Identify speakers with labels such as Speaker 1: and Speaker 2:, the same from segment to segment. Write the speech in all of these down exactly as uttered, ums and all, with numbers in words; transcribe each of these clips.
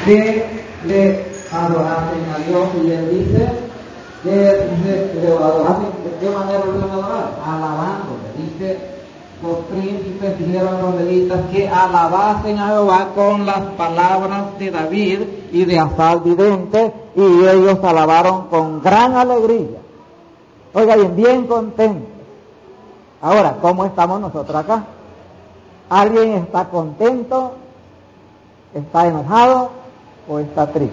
Speaker 1: que le adorasen a Dios, y él dice que le, le adorasen. ¿De qué manera lo iban a adorar? Alabándole. Dice, los príncipes dijeron a los levitas que alabasen a Jehová con las palabras de David y de Asaf vidente, y ellos alabaron con gran alegría. Oiga bien, bien contentos. Ahora, ¿cómo estamos nosotros acá? ¿Alguien está contento, está enojado o está triste?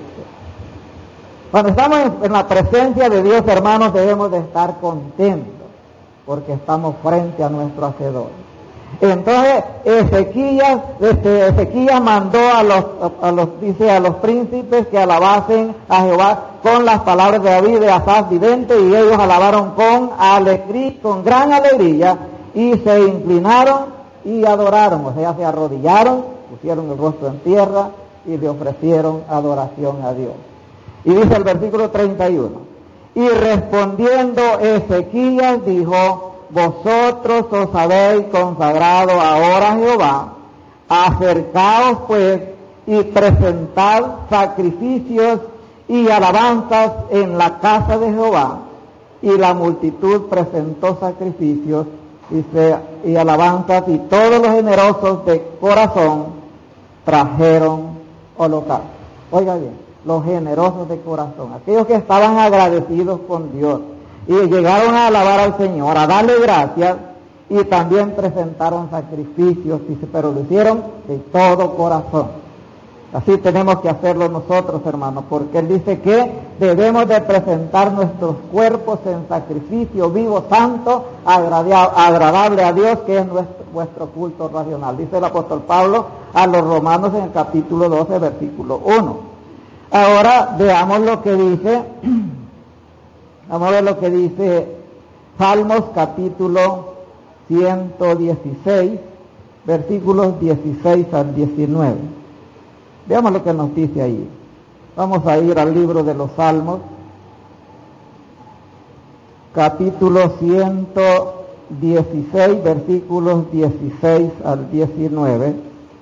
Speaker 1: Cuando estamos en la presencia de Dios, hermanos, debemos de estar contentos, porque estamos frente a nuestro Hacedor. Entonces Ezequías, este, Ezequías mandó a los, a los, dice, a los príncipes que alabasen a Jehová con las palabras de David, de Asaf vidente, y ellos alabaron con alegría, con gran alegría, y se inclinaron y adoraron, o sea, se arrodillaron, pusieron el rostro en tierra y le ofrecieron adoración a Dios. Y dice el versículo treinta y uno, y respondiendo Ezequías dijo: vosotros os habéis consagrado ahora a Jehová, acercaos pues y presentad sacrificios y alabanzas en la casa de Jehová. Y la multitud presentó sacrificios y, se, y alabanzas, y todos los generosos de corazón trajeron holocaustos. Oiga bien, los generosos de corazón, aquellos que estaban agradecidos con Dios y llegaron a alabar al Señor, a darle gracias, y también presentaron sacrificios, pero lo hicieron de todo corazón. Así tenemos que hacerlo nosotros, hermanos, porque Él dice que debemos de presentar nuestros cuerpos en sacrificio vivo, santo, agradable a Dios, que es nuestro, nuestro culto racional. Dice el apóstol Pablo a los romanos en el capítulo doce, versículo uno. Ahora veamos lo que dice... Vamos a ver lo que dice Salmos capítulo ciento dieciséis, versículos dieciséis al diecinueve. Veamos lo que nos dice ahí. Vamos a ir al libro de los Salmos, capítulo ciento dieciséis, versículos dieciséis al diecinueve.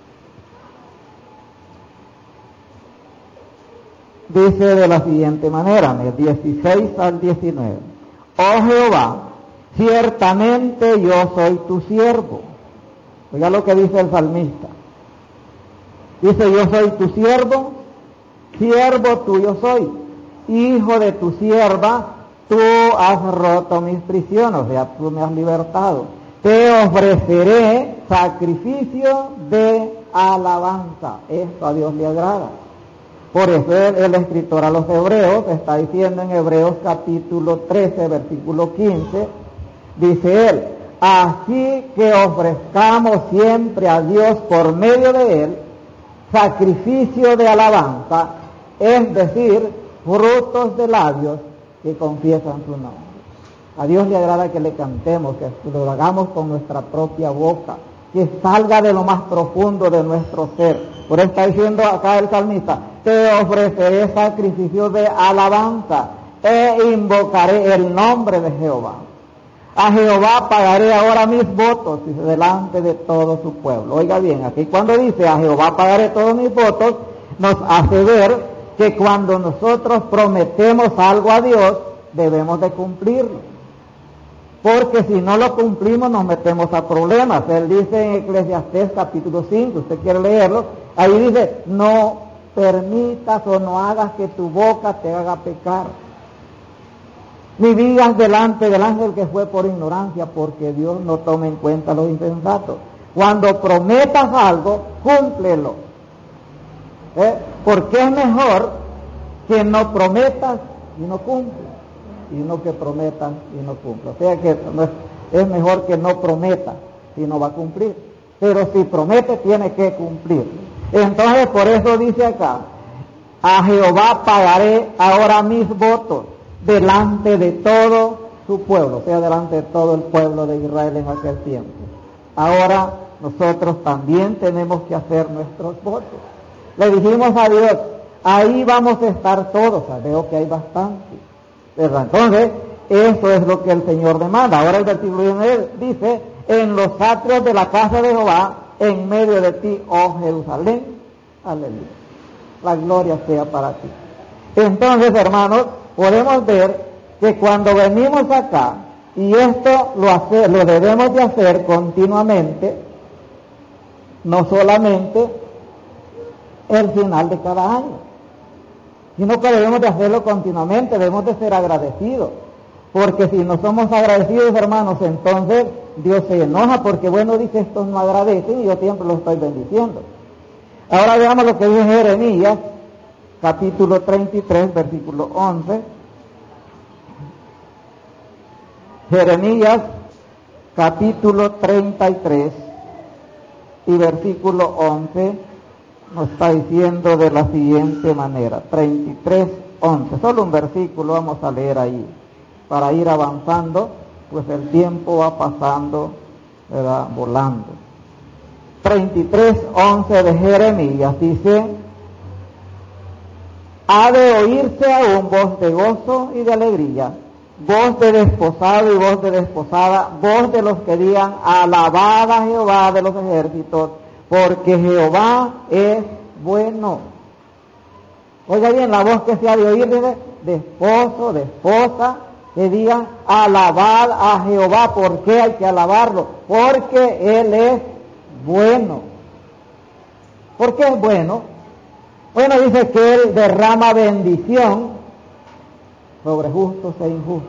Speaker 1: Dice de la siguiente manera, de dieciséis al diecinueve. Oh Jehová, ciertamente yo soy tu siervo. Oiga lo que dice el salmista. Dice: yo soy tu siervo, siervo tuyo soy, hijo de tu sierva, tú has roto mis prisiones, o sea, tú me has libertado. Te ofreceré sacrificio de alabanza. Esto a Dios le agrada. Por eso el, el escritor a los Hebreos está diciendo en Hebreos capítulo trece, versículo quince, dice él: así que ofrezcamos siempre a Dios por medio de él sacrificio de alabanza, es decir, frutos de labios que confiesan su nombre. A Dios le agrada que le cantemos, que lo hagamos con nuestra propia boca, que salga de lo más profundo de nuestro ser. Por eso está diciendo acá el salmista: te ofreceré sacrificio de alabanza e invocaré el nombre de Jehová. A Jehová pagaré ahora mis votos, dice, delante de todo su pueblo. Oiga bien, aquí cuando dice a Jehová pagaré todos mis votos, nos hace ver que cuando nosotros prometemos algo a Dios, debemos de cumplirlo. Porque si no lo cumplimos, nos metemos a problemas. Él dice en Eclesiastés capítulo cinco, usted quiere leerlo, ahí dice: no permitas o no hagas que tu boca te haga pecar, ni digas delante del ángel que fue por ignorancia, porque Dios no toma en cuenta los insensatos. Cuando prometas algo, cúmplelo. ¿Eh? Porque es mejor que no prometas y no cumplas, y no que prometas y no cumplas. O sea que no es, es mejor que no prometa si no va a cumplir. Pero si promete, tiene que cumplir. Entonces, por eso dice acá: a Jehová pagaré ahora mis votos delante de todo su pueblo, o sea, delante de todo el pueblo de Israel en aquel tiempo. Ahora nosotros también tenemos que hacer nuestros votos. Le dijimos a Dios: ahí vamos a estar todos. O sea, veo que hay bastante, ¿verdad? Entonces, eso es lo que el Señor demanda. Ahora el versículo diecinueve dice: en los atrios de la casa de Jehová, en medio de ti, oh Jerusalén. Aleluya. la gloria sea para ti. Entonces, hermanos, podemos ver que cuando venimos acá, y esto lo, hace, lo debemos de hacer continuamente, no solamente el final de cada año, sino que debemos de hacerlo continuamente, debemos de ser agradecidos, porque si no somos agradecidos, hermanos, entonces Dios se enoja, porque bueno, dice, estos no agradecen y yo siempre los estoy bendiciendo. Ahora veamos lo que dice Jeremías, capítulo treinta y tres, versículo once. Jeremías, capítulo treinta y tres, y versículo once, nos está diciendo de la siguiente manera, treinta y tres, once, solo un versículo vamos a leer ahí, para ir avanzando, pues el tiempo va pasando, ¿verdad?, volando. treinta y tres, once de Jeremías dice: ha de oírse aún voz de gozo y de alegría, voz de desposado y voz de desposada, voz de los que digan, alabad a Jehová de los ejércitos, porque Jehová es bueno. Oiga bien, la voz que se ha de oír de, de esposo, de esposa, que digan, alabad a Jehová. ¿Por qué hay que alabarlo? Porque Él es bueno. ¿Por qué es bueno? Bueno, dice que Él derrama bendición sobre justos e injustos.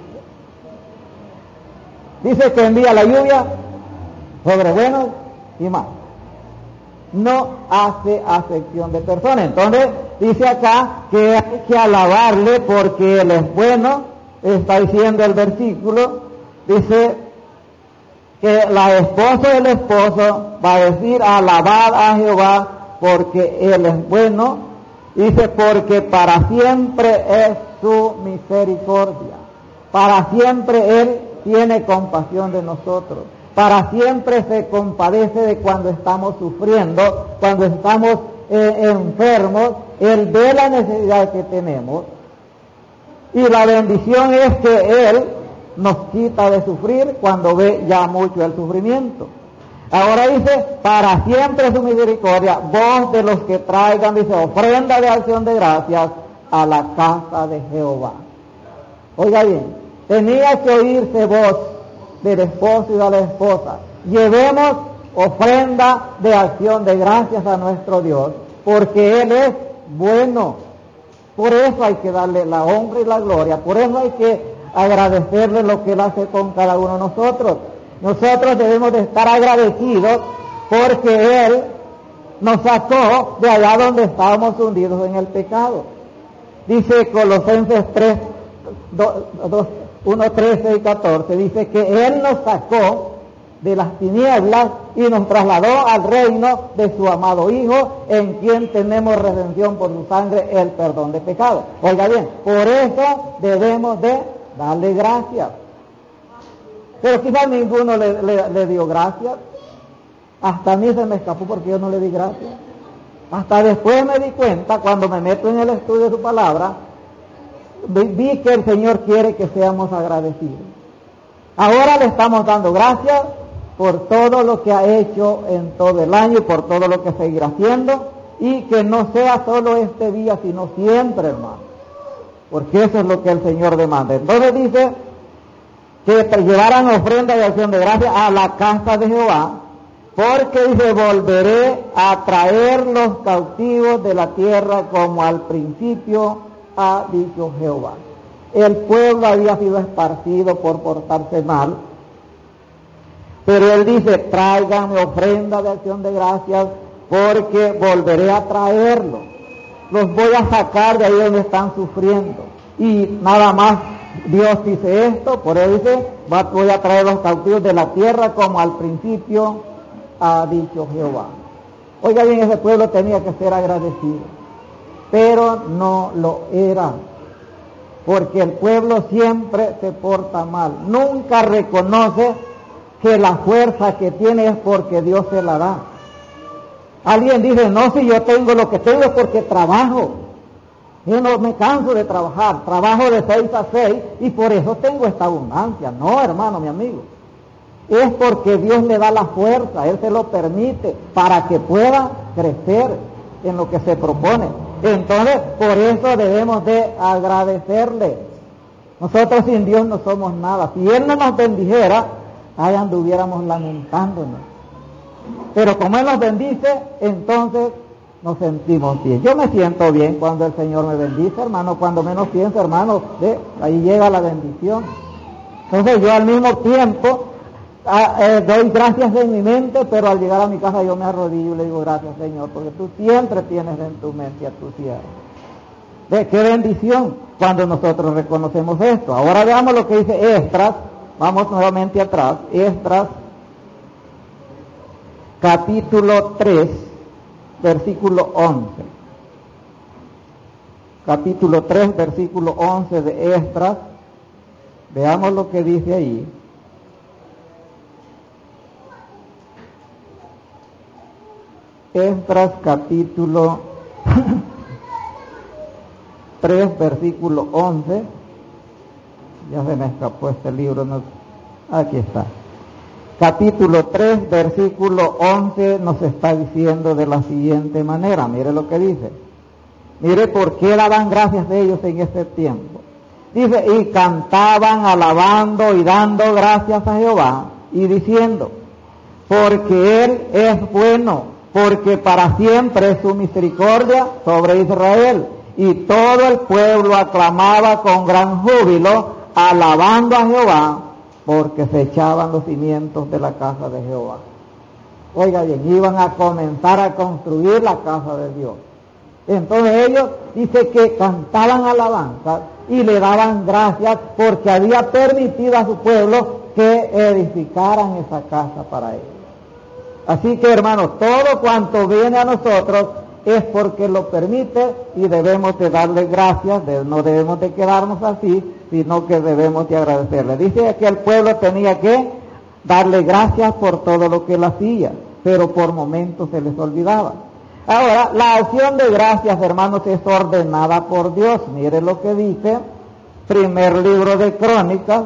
Speaker 1: Dice que envía la lluvia sobre buenos y malos. No hace acepción de personas. Entonces dice acá que hay que alabarle porque Él es bueno. Está diciendo el versículo, dice que la esposa del esposo va a decir, alabad a Jehová porque Él es bueno. Dice, porque para siempre es su misericordia, para siempre Él tiene compasión de nosotros, para siempre se compadece de cuando estamos sufriendo, cuando estamos eh, enfermos. Él ve la necesidad que tenemos, y la bendición es que Él nos quita de sufrir cuando ve ya mucho el sufrimiento. Ahora dice, para siempre su misericordia, voz de los que traigan, dice, ofrenda de acción de gracias a la casa de Jehová. Oiga bien, tenía que oírse voz del esposo y de la esposa. Llevemos ofrenda de acción de gracias a nuestro Dios, porque Él es bueno. Por eso hay que darle la honra y la gloria, por eso hay que agradecerle lo que Él hace con cada uno de nosotros. Nosotros debemos de estar agradecidos porque Él nos sacó de allá donde estábamos hundidos en el pecado. Dice Colosenses tres, uno, trece y catorce, dice que Él nos sacó de las tinieblas y nos trasladó al reino de su amado Hijo, en quien tenemos redención por su sangre, el perdón de pecados. Oiga bien, por eso debemos de darle gracias. Pero quizás ninguno le, le, le dio gracias. Hasta a mí se me escapó porque yo no le di gracias. Hasta después me di cuenta, cuando me meto en el estudio de su palabra, vi, vi que el Señor quiere que seamos agradecidos. Ahora le estamos dando gracias por todo lo que ha hecho en todo el año y por todo lo que seguirá haciendo, y que no sea solo este día, sino siempre, hermano, porque eso es lo que el Señor demanda. Entonces dice que llevaran ofrenda de acción de gracias a la casa de Jehová, porque dice, volveré a traer los cautivos de la tierra como al principio ha dicho Jehová. El pueblo había sido esparcido por portarse mal, pero Él dice, tráiganme ofrenda de acción de gracias, porque volveré a traerlos. Los voy a sacar de ahí donde están sufriendo. Y nada más Dios dice esto, por eso dice, voy a traer los cautivos de la tierra como al principio ha dicho Jehová. Oiga bien, ese pueblo tenía que ser agradecido, pero no lo era, porque el pueblo siempre se porta mal, nunca reconoce que la fuerza que tiene es porque Dios se la da. Alguien dice, no, si yo tengo lo que tengo es porque trabajo. Yo no me canso de trabajar, trabajo de seis a seis y por eso tengo esta abundancia. No, hermano, mi amigo. Es porque Dios le da la fuerza, Él se lo permite para que pueda crecer en lo que se propone. Entonces, por eso debemos de agradecerle. Nosotros sin Dios no somos nada. Si Él no nos bendijera, ahí anduviéramos lamentándonos. Pero como Él nos bendice, entonces nos sentimos bien. Yo me siento bien cuando el Señor me bendice, hermano. Cuando menos pienso, hermano, ¿ve? Ahí llega la bendición. Entonces yo al mismo tiempo a, eh, doy gracias en mi mente, pero al llegar a mi casa yo me arrodillo y le digo gracias, Señor, porque tú siempre tienes en tu mente a tu siervo. ¿Ve? Qué bendición cuando nosotros reconocemos esto. Ahora veamos lo que dice Esdras. Vamos nuevamente atrás. Esdras, capítulo tres, versículo once. Capítulo tres, versículo once de Esdras. Veamos lo que dice ahí. Esdras, capítulo tres, versículo once. Ya se me escapó este libro. No, aquí está. Capítulo tres, versículo once nos está diciendo de la siguiente manera. Mire lo que dice. Mire por qué daban gracias de ellos en ese tiempo. Dice, y cantaban alabando y dando gracias a Jehová y diciendo, porque Él es bueno, porque para siempre es su misericordia sobre Israel. Y todo el pueblo aclamaba con gran júbilo, alabando a Jehová, porque se echaban los cimientos de la casa de Jehová. Oiga bien, iban a comenzar a construir la casa de Dios. Entonces ellos, dice que cantaban alabanza y le daban gracias porque había permitido a su pueblo que edificaran esa casa para ellos. Así que, hermanos, todo cuanto viene a nosotros es porque lo permite y debemos de darle gracias, de, no debemos de quedarnos así, sino que debemos de agradecerle. Dice que el pueblo tenía que darle gracias por todo lo que él hacía, pero por momentos se les olvidaba. Ahora, la acción de gracias, hermanos, es ordenada por Dios. Mire lo que dice, primer libro de Crónicas,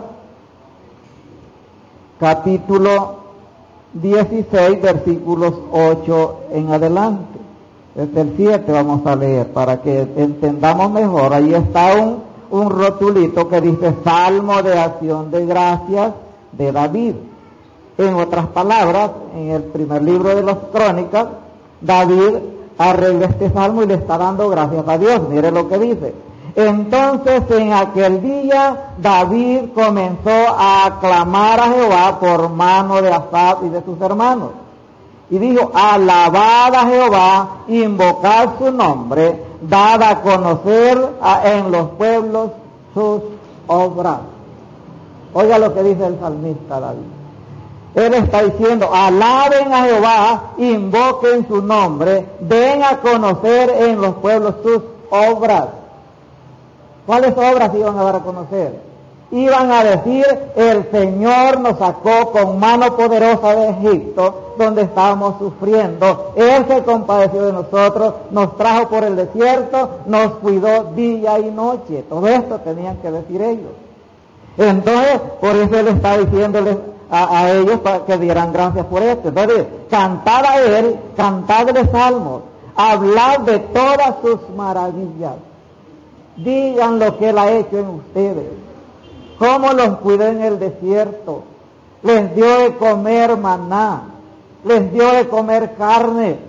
Speaker 1: capítulo dieciséis, versículos ocho en adelante. Desde el siete vamos a leer para que entendamos mejor. Ahí está un, un rotulito que dice Salmo de acción de gracias de David. En otras palabras, en el primer libro de las Crónicas, David arregla este salmo y le está dando gracias a Dios. Mire lo que dice. Entonces en aquel día David comenzó a aclamar a Jehová por mano de Asaf y de sus hermanos. Y dijo, alabad a Jehová, invocad su nombre, dad a conocer a, en los pueblos sus obras. Oiga lo que dice el salmista David. Él está diciendo, alaben a Jehová, invoquen su nombre, den a conocer en los pueblos sus obras. ¿Cuáles obras iban a dar a conocer? Iban a decir, el Señor nos sacó con mano poderosa de Egipto, donde estábamos sufriendo. Él se compadeció de nosotros, nos trajo por el desierto, nos cuidó día y noche. Todo esto tenían que decir ellos. Entonces, por eso Él está diciéndoles a, a ellos para que dieran gracias por esto. Entonces, cantar a Él, cantadle salmos, hablar de todas sus maravillas. Digan lo que Él ha hecho en ustedes. Cómo los cuidó en el desierto. Les dio de comer maná. Les dio de comer carne.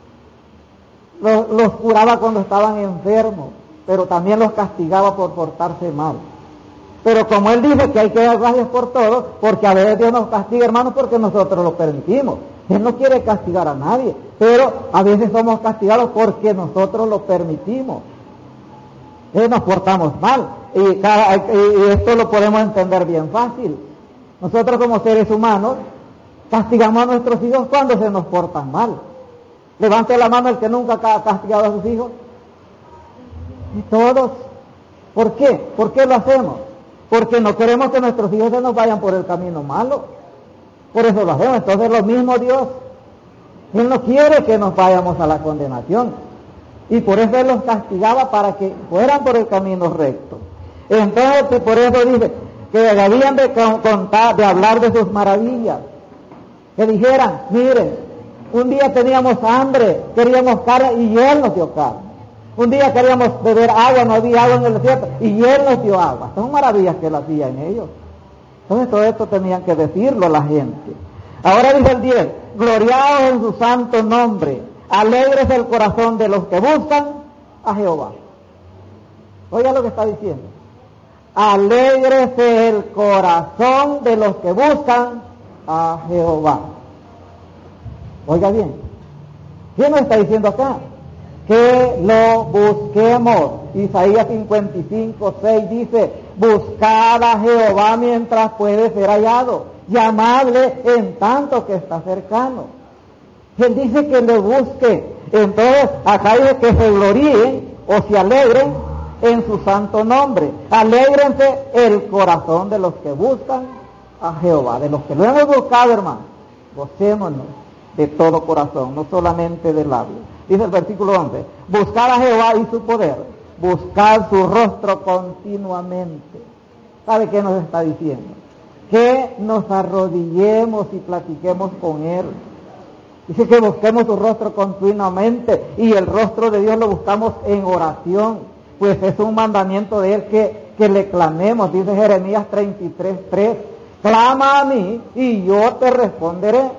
Speaker 1: Los, los curaba cuando estaban enfermos. Pero también los castigaba por portarse mal. Pero como Él dice que hay que dar gracias por todo, porque a veces Dios nos castiga, hermanos, porque nosotros lo permitimos. Él no quiere castigar a nadie. Pero a veces somos castigados porque nosotros lo permitimos. Eh, nos portamos mal y, cada, y esto lo podemos entender bien fácil. Nosotros como seres humanos castigamos a nuestros hijos cuando se nos portan mal. Levante la mano el que nunca ha castigado a sus hijos. Y todos. ¿Por qué? ¿Por qué lo hacemos? Porque no queremos que nuestros hijos se nos vayan por el camino malo. Por eso lo hacemos. Entonces lo mismo Dios. Él no quiere que nos vayamos a la condenación. Y por eso Él los castigaba para que fueran por el camino recto. Entonces, por eso dice que debían de contar, de hablar de sus maravillas. Que dijeran, miren, un día teníamos hambre, queríamos carne y Él nos dio carne. Un día queríamos beber agua, no había agua en el desierto, y Él nos dio agua. Son maravillas que Él hacía en ellos. Entonces todo esto tenían que decirlo a la gente. Ahora dice el diez, gloriados en su santo nombre, alegres el corazón de los que buscan a Jehová. Oiga lo que está diciendo. Alégrese el corazón de los que buscan a Jehová. Oiga bien, ¿qué nos está diciendo acá? Que lo busquemos. Isaías cincuenta y cinco, seis dice, buscad a Jehová mientras puede ser hallado, llamadle en tanto que está cercano. Él dice que lo busque. Entonces, acá dice que se gloríen o se alegren en su santo nombre. Alégrense el corazón de los que buscan a Jehová, de los que lo hemos buscado, hermano. Gocémonos de todo corazón, no solamente de labios. Dice el versículo once, buscar a Jehová y su poder, buscar su rostro continuamente. ¿Sabe qué nos está diciendo? Que nos arrodillemos y platiquemos con Él. Dice que busquemos su rostro continuamente, y el rostro de Dios lo buscamos en oración, pues es un mandamiento de Él que, que le clamemos. Dice Jeremías treinta y tres, tres, clama a mí y yo te responderé,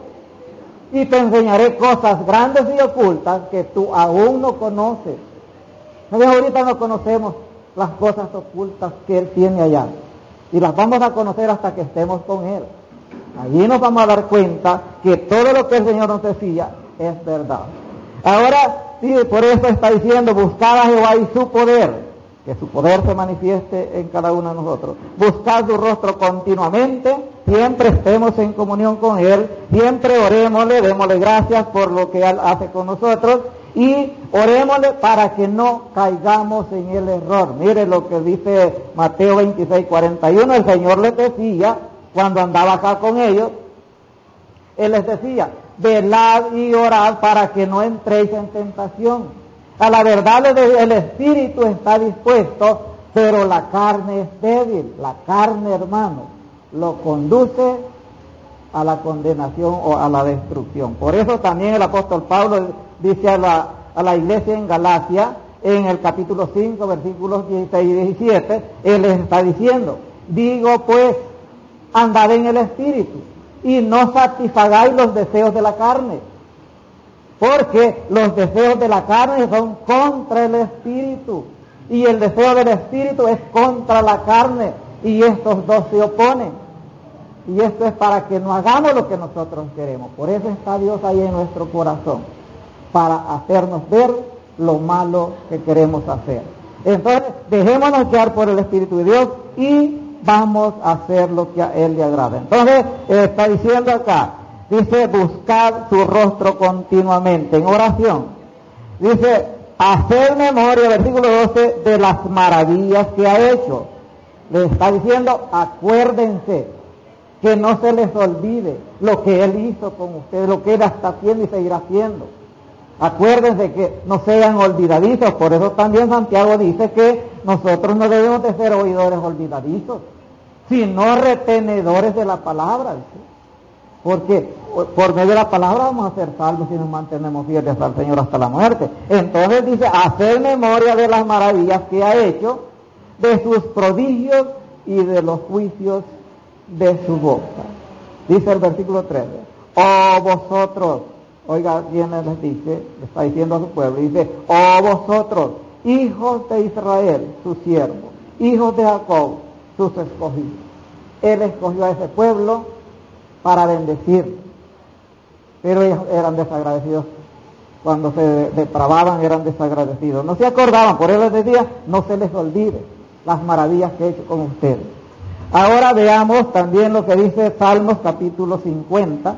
Speaker 1: y te enseñaré cosas grandes y ocultas que tú aún no conoces. Nosotros ahorita no conocemos las cosas ocultas que Él tiene allá, y las vamos a conocer hasta que estemos con Él. Allí nos vamos a dar cuenta que todo lo que el Señor nos decía es verdad. Ahora, sí, por eso está diciendo, buscad a Jehová y su poder, que su poder se manifieste en cada uno de nosotros. Buscad su rostro continuamente, siempre estemos en comunión con Él, siempre orémosle, démosle gracias por lo que Él hace con nosotros, y orémosle para que no caigamos en el error. Mire lo que dice Mateo veintiséis, cuarenta y uno, el Señor les decía, cuando andaba acá con ellos, Él les decía, velad y orad para que no entréis en tentación. A la verdad el espíritu está dispuesto, pero la carne es débil. La carne, hermano, lo conduce a la condenación o a la destrucción. Por eso también el apóstol Pablo dice a la, a la iglesia en Galacia, en el capítulo cinco, versículos dieciséis y diecisiete, Él les está diciendo, digo pues, andad en el espíritu y no satisfagáis los deseos de la carne, porque los deseos de la carne son contra el espíritu, y el deseo del espíritu es contra la carne, y estos dos se oponen. Y esto es para que no hagamos lo que nosotros queremos. Por eso está Dios ahí en nuestro corazón, para hacernos ver lo malo que queremos hacer. Entonces, dejémonos guiar por el Espíritu de Dios y vamos a hacer lo que a Él le agrada. Entonces, está diciendo acá, dice, buscar su rostro continuamente, en oración. Dice, hacer memoria, versículo doce, de las maravillas que ha hecho. Le está diciendo, acuérdense, que no se les olvide lo que Él hizo con ustedes, lo que Él está haciendo y seguirá haciendo. Acuérdense que no sean olvidadizos. Por eso también Santiago dice que nosotros no debemos de ser oidores olvidadizos, sino retenedores de la palabra. ¿Sí? Porque por medio de la palabra vamos a ser salvos si nos mantenemos fieles al Señor hasta la muerte. Entonces dice, hacer memoria de las maravillas que ha hecho, de sus prodigios y de los juicios de su boca. Dice el versículo trece, oh vosotros, oiga bien les dice, le está diciendo a su pueblo, dice, oh vosotros, hijos de Israel, su siervo, hijos de Jacob, sus escogidos. Él escogió a ese pueblo para bendecir, pero ellos eran desagradecidos. Cuando se depravaban eran desagradecidos, no se acordaban. Por eso les decía, no se les olvide las maravillas que he hecho con ustedes. Ahora veamos también lo que dice Salmos capítulo cincuenta.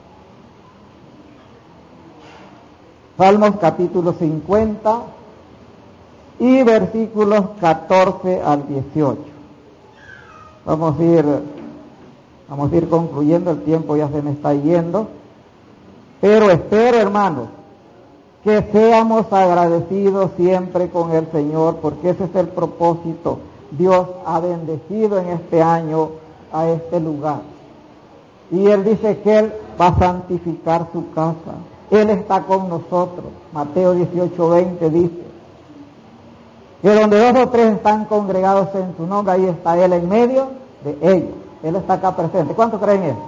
Speaker 1: Salmos capítulo cincuenta y versículos catorce al dieciocho. Vamos a ir, vamos a ir concluyendo, el tiempo ya se me está yendo. Pero espero, hermanos, que seamos agradecidos siempre con el Señor, porque ese es el propósito. Dios ha bendecido en este año a este lugar. Y Él dice que Él va a santificar su casa. Él está con nosotros. Mateo dieciocho, veinte dice que donde dos o tres están congregados en su nombre, ahí está Él en medio de ellos. Él está acá presente. ¿Cuántos creen Él?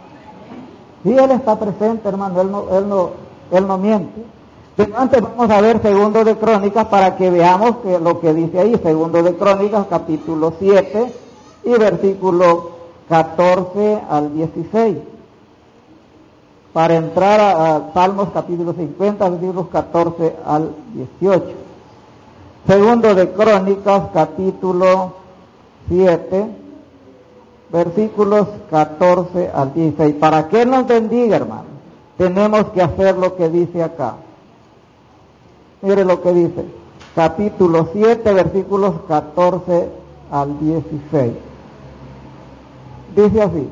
Speaker 1: Sí, Él está presente, hermano, Él no, Él no, Él no miente. Pero antes vamos a ver Segundo de Crónicas para que veamos que lo que dice ahí, Segundo de Crónicas, capítulo siete y versículo catorce al dieciséis. Para entrar a, a Salmos capítulo cincuenta, versículos catorce al dieciocho. Segundo de Crónicas, capítulo siete, versículos catorce al dieciséis. Para que Él nos bendiga, hermano, tenemos que hacer lo que dice acá. Mire lo que dice, capítulo siete, versículos catorce al dieciséis. Dice así: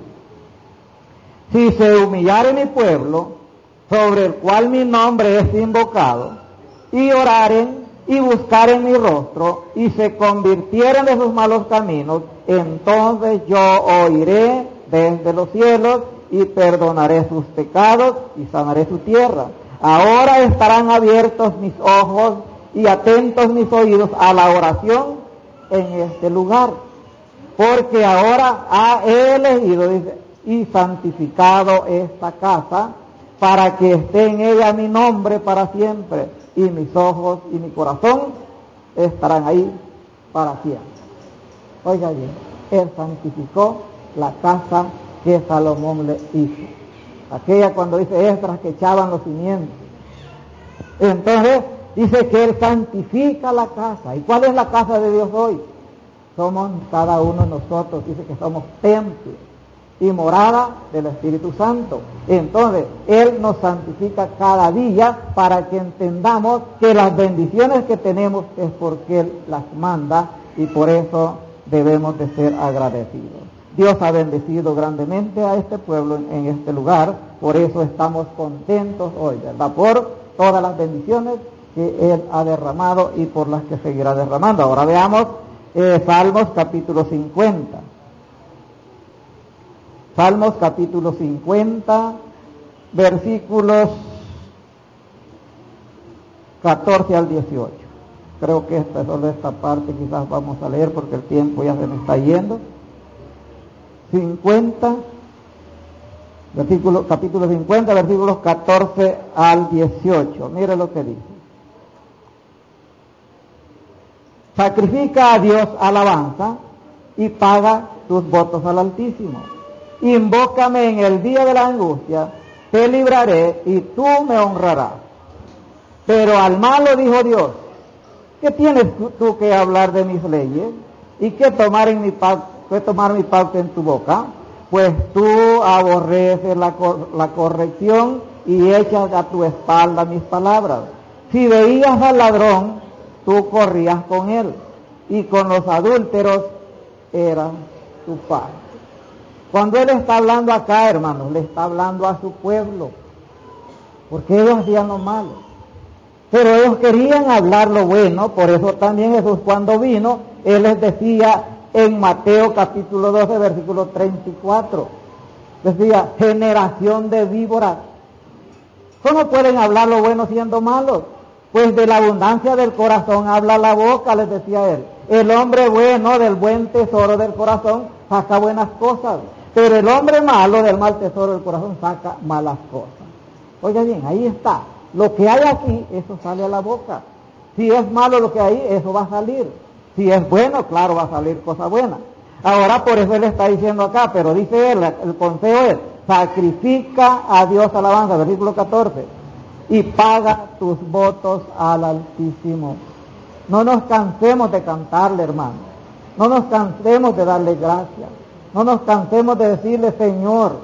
Speaker 1: si se humillare mi pueblo, sobre el cual mi nombre es invocado, y oraren y buscaren mi rostro, y se convirtieren de sus malos caminos, entonces yo oiré desde los cielos, y perdonaré sus pecados, y sanaré su tierra. Ahora estarán abiertos mis ojos, y atentos mis oídos a la oración en este lugar. Porque ahora ha elegido, dice, y santificado esta casa, para que esté en ella mi nombre para siempre, y mis ojos y mi corazón estarán ahí para siempre. Oiga bien, Él santificó la casa que Salomón le hizo. Aquella cuando dice Esdras que echaban los cimientos. Entonces dice que Él santifica la casa. ¿Y cuál es la casa de Dios hoy? Somos cada uno de nosotros, dice que somos templo y morada del Espíritu Santo. Entonces, Él nos santifica cada día para que entendamos que las bendiciones que tenemos es porque Él las manda, y por eso debemos de ser agradecidos. Dios ha bendecido grandemente a este pueblo en, en este lugar, por eso estamos contentos hoy, ¿verdad? Por todas las bendiciones que Él ha derramado y por las que seguirá derramando. Ahora veamos eh, Salmos capítulo cincuenta. Salmos capítulo cincuenta, versículos catorce al dieciocho. Creo que esta, solo esta parte quizás vamos a leer porque el tiempo ya se me está yendo. cincuenta, versículo, capítulo cincuenta, versículos catorce al dieciocho. Mire lo que dice. Sacrifica a Dios alabanza y paga tus votos al Altísimo. Invócame en el día de la angustia, te libraré y tú me honrarás. Pero al malo dijo Dios: ¿qué tienes tú que hablar de mis leyes? ¿Y qué tomar, en mi pacto, qué tomar mi pacto en tu boca? Pues tú aborreces la, cor, la corrección y echas a tu espalda mis palabras. Si veías al ladrón, tú corrías con él, y con los adúlteros eras tu paz. Cuando Él está hablando acá, hermanos, le está hablando a su pueblo, porque ellos hacían lo malo. Pero ellos querían hablar lo bueno, por eso también Jesús cuando vino, Él les decía en Mateo capítulo doce, versículo treinta y cuatro, decía: generación de víboras, ¿cómo pueden hablar lo bueno siendo malos? Pues de la abundancia del corazón habla la boca, les decía Él. El hombre bueno del buen tesoro del corazón saca buenas cosas, pero el hombre malo del mal tesoro del corazón saca malas cosas. Oiga bien, ahí está. Lo que hay aquí, eso sale a la boca. Si es malo lo que hay, eso va a salir. Si es bueno, claro, va a salir cosa buena. Ahora, por eso Él está diciendo acá, pero dice Él, el consejo es: sacrifica a Dios alabanza, versículo catorce, y paga tus votos al Altísimo. No nos cansemos de cantarle, hermano. No nos cansemos de darle gracias. No nos cansemos de decirle: Señor,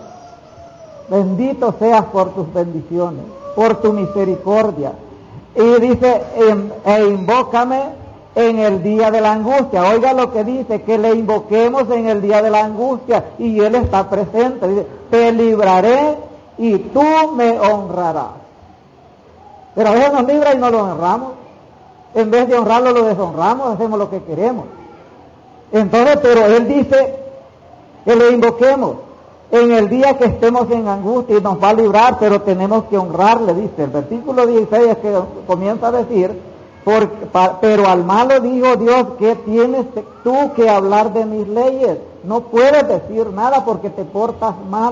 Speaker 1: bendito seas por tus bendiciones, por tu misericordia. Y dice: e invócame en el día de la angustia. Oiga lo que dice, que le invoquemos en el día de la angustia, y Él está presente. Dice: te libraré y tú me honrarás. Pero a veces nos libra y no lo honramos. En vez de honrarlo, lo deshonramos, hacemos lo que queremos. Entonces, pero Él dice que le invoquemos en el día que estemos en angustia, y nos va a librar, pero tenemos que honrarle, dice. El versículo dieciséis es que comienza a decir Por, pa, pero al malo dijo Dios, ¿qué tienes tú que hablar de mis leyes? No puedes decir nada porque te portas mal.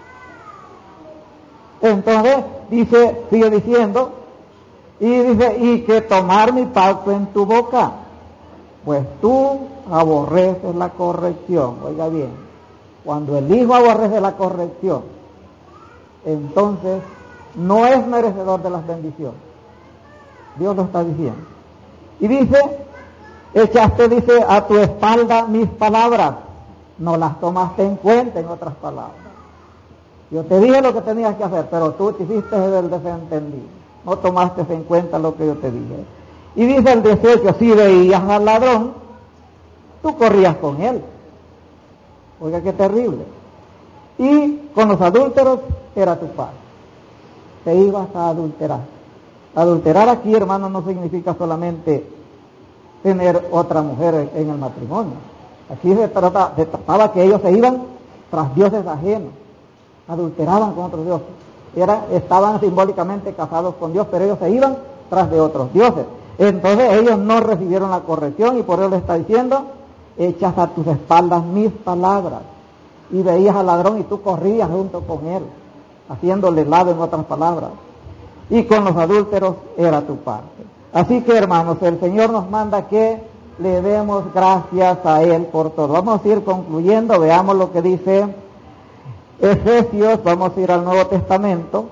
Speaker 1: Entonces, dice, sigue diciendo, y dice, y que tomar mi pacto en tu boca, pues tú aborreces la corrección. Oiga bien, cuando el hijo aborrece la corrección, entonces no es merecedor de las bendiciones. Dios lo está diciendo. Y dice, echaste, dice, a tu espalda mis palabras, no las tomaste en cuenta, en otras palabras. Yo te dije lo que tenías que hacer, pero tú te hiciste el desentendido. No tomaste en cuenta lo que yo te dije. Y dice el dieciocho, si veías al ladrón, tú corrías con él. Oiga, qué terrible. Y con los adúlteros era tu padre. Te ibas a adulterar. Adulterar aquí, hermano, no significa solamente tener otra mujer en el matrimonio. Aquí se, trata, se trataba que ellos se iban tras dioses ajenos. Adulteraban con otros dioses. Era, estaban simbólicamente casados con Dios, pero ellos se iban tras de otros dioses. Entonces ellos no recibieron la corrección y por eso le está diciendo, echas a tus espaldas mis palabras. Y veías al ladrón y tú corrías junto con él, haciéndole lado, en otras palabras. Y con los adúlteros era tu parte. Así que, hermanos, el Señor nos manda que le demos gracias a Él por todo. Vamos a ir concluyendo, veamos lo que dice Efesios, vamos a ir al Nuevo Testamento.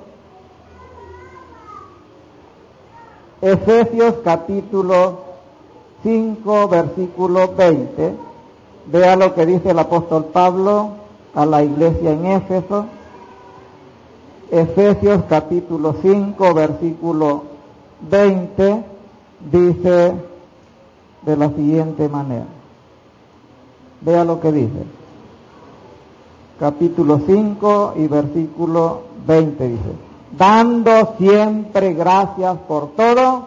Speaker 1: Efesios capítulo cinco, versículo veinte. Vea lo que dice el apóstol Pablo a la iglesia en Éfeso. Efesios capítulo cinco, versículo veinte, dice de la siguiente manera. Vea lo que dice. Capítulo cinco y versículo veinte dice, dando siempre gracias por todo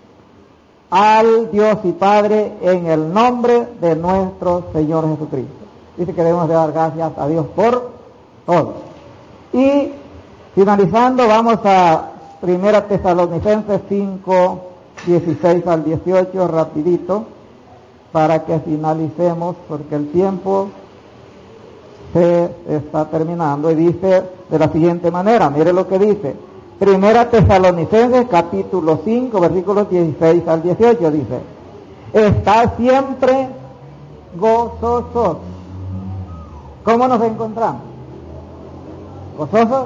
Speaker 1: al Dios y Padre en el nombre de nuestro Señor Jesucristo. Dice que debemos de dar gracias a Dios por todo. Y finalizando, vamos a Primera Tesalonicenses cinco, dieciséis al dieciocho, rapidito, para que finalicemos, porque el tiempo se está terminando. Y dice de la siguiente manera, mire lo que dice. Primera Tesalonicenses capítulo cinco, versículos dieciséis al dieciocho, dice, está siempre gozosos. ¿Cómo nos encontramos? ¿Gozosos?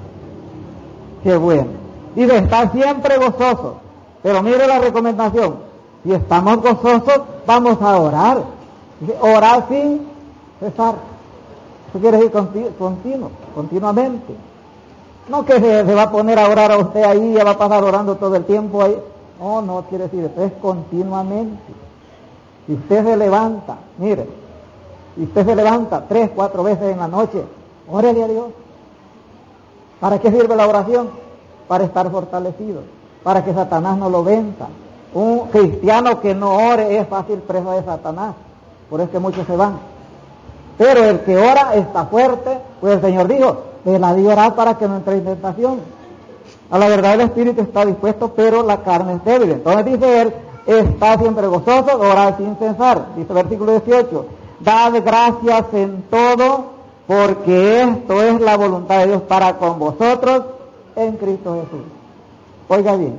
Speaker 1: Qué bueno. Dice, está siempre gozoso. Pero mire la recomendación. Si estamos gozosos, vamos a orar. Dice, orar sin cesar. Eso quiere decir continu, continuo, continuamente. No que se, se va a poner a orar a usted ahí y ya va a pasar orando todo el tiempo ahí. No, no quiere decir eso, es continuamente. Si usted se levanta, mire, si usted se levanta tres, cuatro veces en la noche, órale a Dios. ¿Para qué sirve la oración? Para estar fortalecido, para que Satanás no lo venza. Un cristiano que no ore es fácil presa de Satanás, por eso que muchos se van. Pero el que ora está fuerte, pues el Señor dijo, veladí orar para que no entre en tentación. A la verdad el espíritu está dispuesto, pero la carne es débil. Entonces dice él, está siempre gozoso, orar sin cesar. Dice el versículo dieciocho, dad gracias en todo, porque esto es la voluntad de Dios para con vosotros en Cristo Jesús. Oiga bien,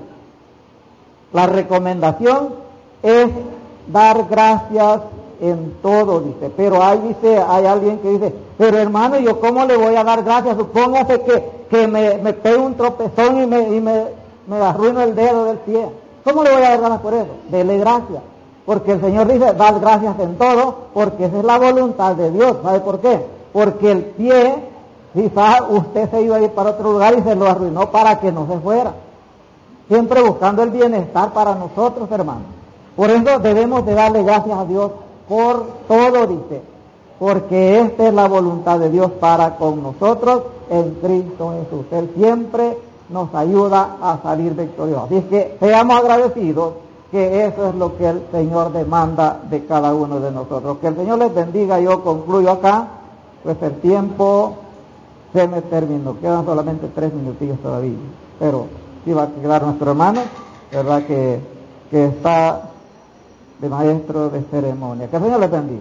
Speaker 1: la recomendación es dar gracias en todo, dice, pero hay, dice, hay alguien que dice, pero hermano, ¿yo cómo le voy a dar gracias? Supóngase que, que me, me pegue un tropezón y, me, y me, me arruino el dedo del pie. ¿Cómo le voy a dar gracias por eso? Dele gracias, porque el Señor dice, dad gracias en todo, porque esa es la voluntad de Dios. ¿Sabe por qué? Porque el pie, quizás usted se iba a ir para otro lugar y se lo arruinó para que no se fuera. Siempre buscando el bienestar para nosotros, hermanos. Por eso debemos de darle gracias a Dios por todo, dice, porque esta es la voluntad de Dios para con nosotros en Cristo Jesús. Él siempre nos ayuda a salir victoriosos. Así es que seamos agradecidos, que eso es lo que el Señor demanda de cada uno de nosotros. Que el Señor les bendiga. Yo concluyo acá, pues el tiempo se me terminó. Quedan solamente tres minutillos todavía, pero sí va a quedar nuestro hermano, verdad que que está de maestro de ceremonia. Que el Señor le bendiga.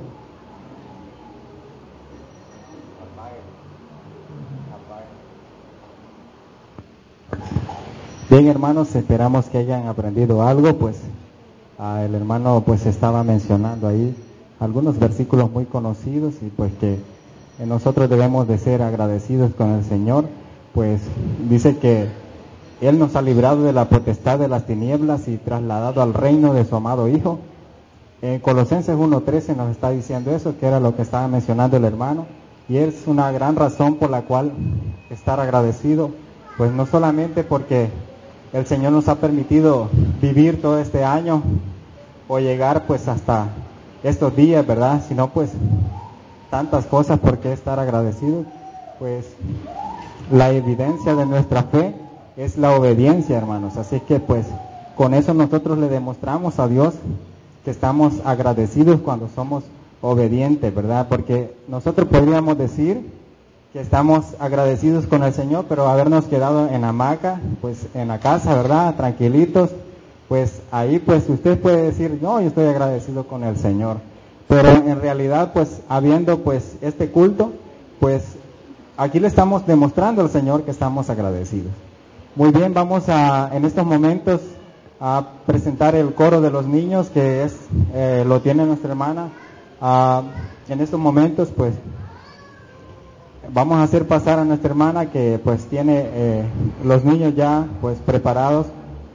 Speaker 2: Bien, hermanos, esperamos que hayan aprendido algo. Pues ah, el hermano pues estaba mencionando ahí algunos versículos muy conocidos, y pues que nosotros debemos de ser agradecidos con el Señor. Pues dice que Él nos ha librado de la potestad de las tinieblas y trasladado al reino de su amado Hijo. En Colosenses uno trece nos está diciendo eso, que era lo que estaba mencionando el hermano, y es una gran razón por la cual estar agradecido, pues no solamente porque el Señor nos ha permitido vivir todo este año o llegar pues hasta estos días, ¿verdad? Sino pues tantas cosas por qué estar agradecidos. Pues la evidencia de nuestra fe es la obediencia, hermanos. Así que pues con eso nosotros le demostramos a Dios que estamos agradecidos cuando somos obedientes, ¿verdad? Porque nosotros podríamos decir que estamos agradecidos con el Señor, pero habernos quedado en la hamaca, pues en la casa, ¿verdad? Tranquilitos, pues ahí pues usted puede decir, no, yo estoy agradecido con el Señor. Pero en realidad, pues habiendo pues este culto, pues aquí le estamos demostrando al Señor que estamos agradecidos. Muy bien, vamos a en estos momentos a presentar el coro de los niños, que es eh, lo tiene nuestra hermana. Uh, en estos momentos pues vamos a hacer pasar a nuestra hermana, que pues tiene eh, los niños ya pues preparados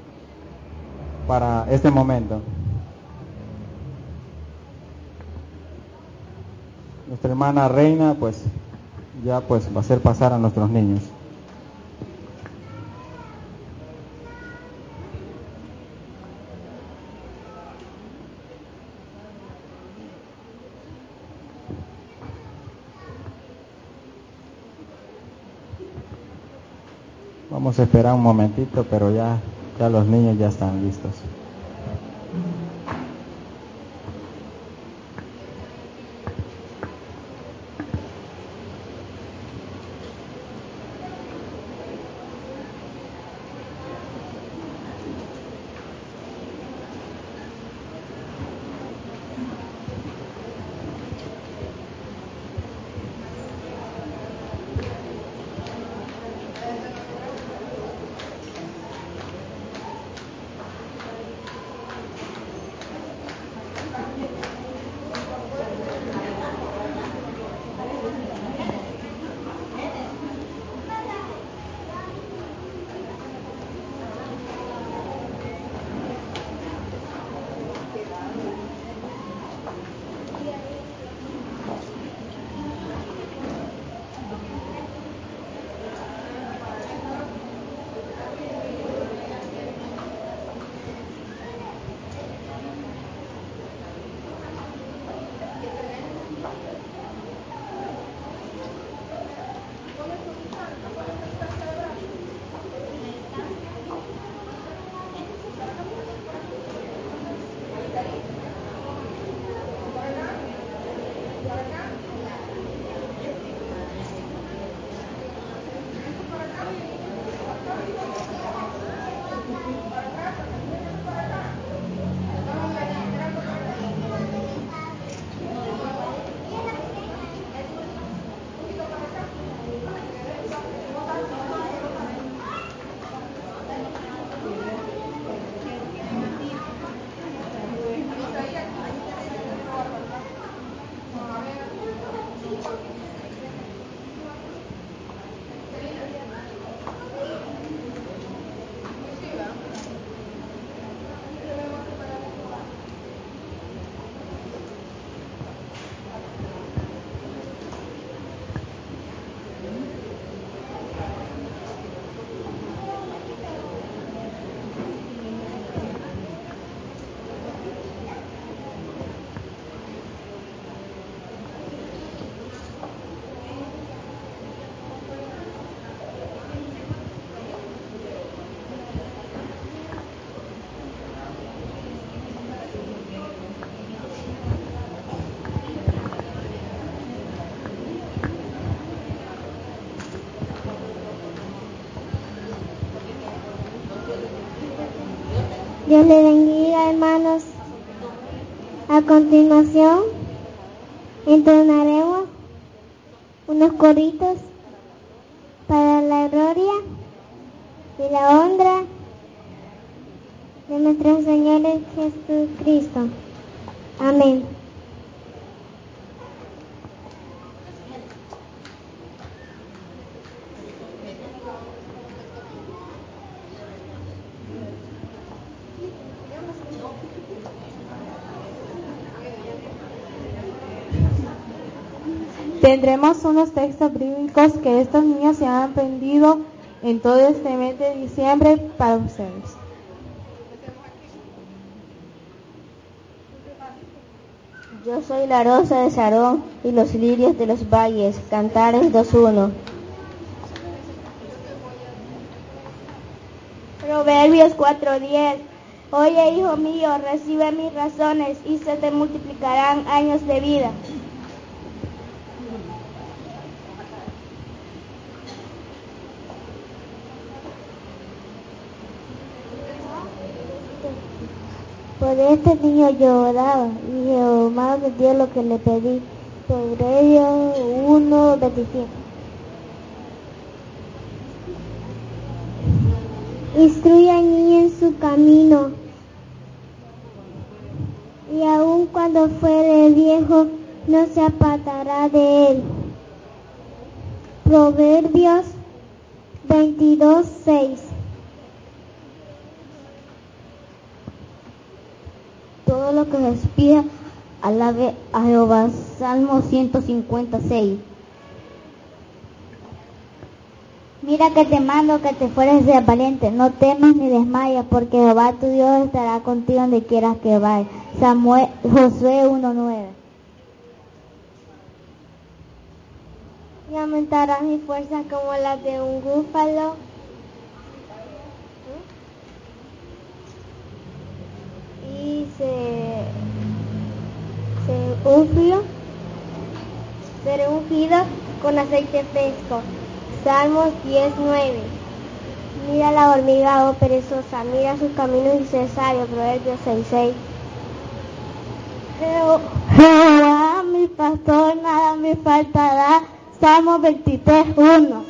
Speaker 2: para este momento. Nuestra hermana Reina pues ya pues va a hacer pasar a nuestros niños. Vamos a esperar un momentito, pero ya, ya los niños ya están listos.
Speaker 3: Dios le bendiga, hermanos. A continuación, entonaremos unos coritos para la gloria y la honra de nuestro Señor Jesucristo. Amén.
Speaker 4: Tendremos unos textos bíblicos que estos niños se han aprendido en todo este mes de diciembre para ustedes.
Speaker 5: Yo soy la rosa de Sarón y los lirios de los valles. Cantares dos uno.
Speaker 3: Proverbios cuatro diez. Oye, hijo mío, recibe mis razones y se te multiplicarán años de vida. Por este niño lloraba y Jehová me dio lo que le pedí. Proverbios uno veintisiete. Instruye al niño en su camino, y aun cuando fuere viejo, no se apartará de él. Proverbios veintidós seis.
Speaker 5: Todo lo que respira, alabe a Jehová. Salmo ciento cincuenta y seis. Mira que te mando que te fueres de valiente, no temas ni desmayas, porque Jehová tu Dios estará contigo donde quieras que vayas. Samuel, Josué uno nueve.
Speaker 3: Y aumentarás mi fuerza como la de un búfalo. Y se, se ungió, seré ungido con aceite fresco. Salmos diez nueve. Mira la hormiga, oh perezosa, mira sus caminos y sé sabio. Proverbios seis seis. Jehová mi pastor, nada me faltará. Salmos veintitrés uno.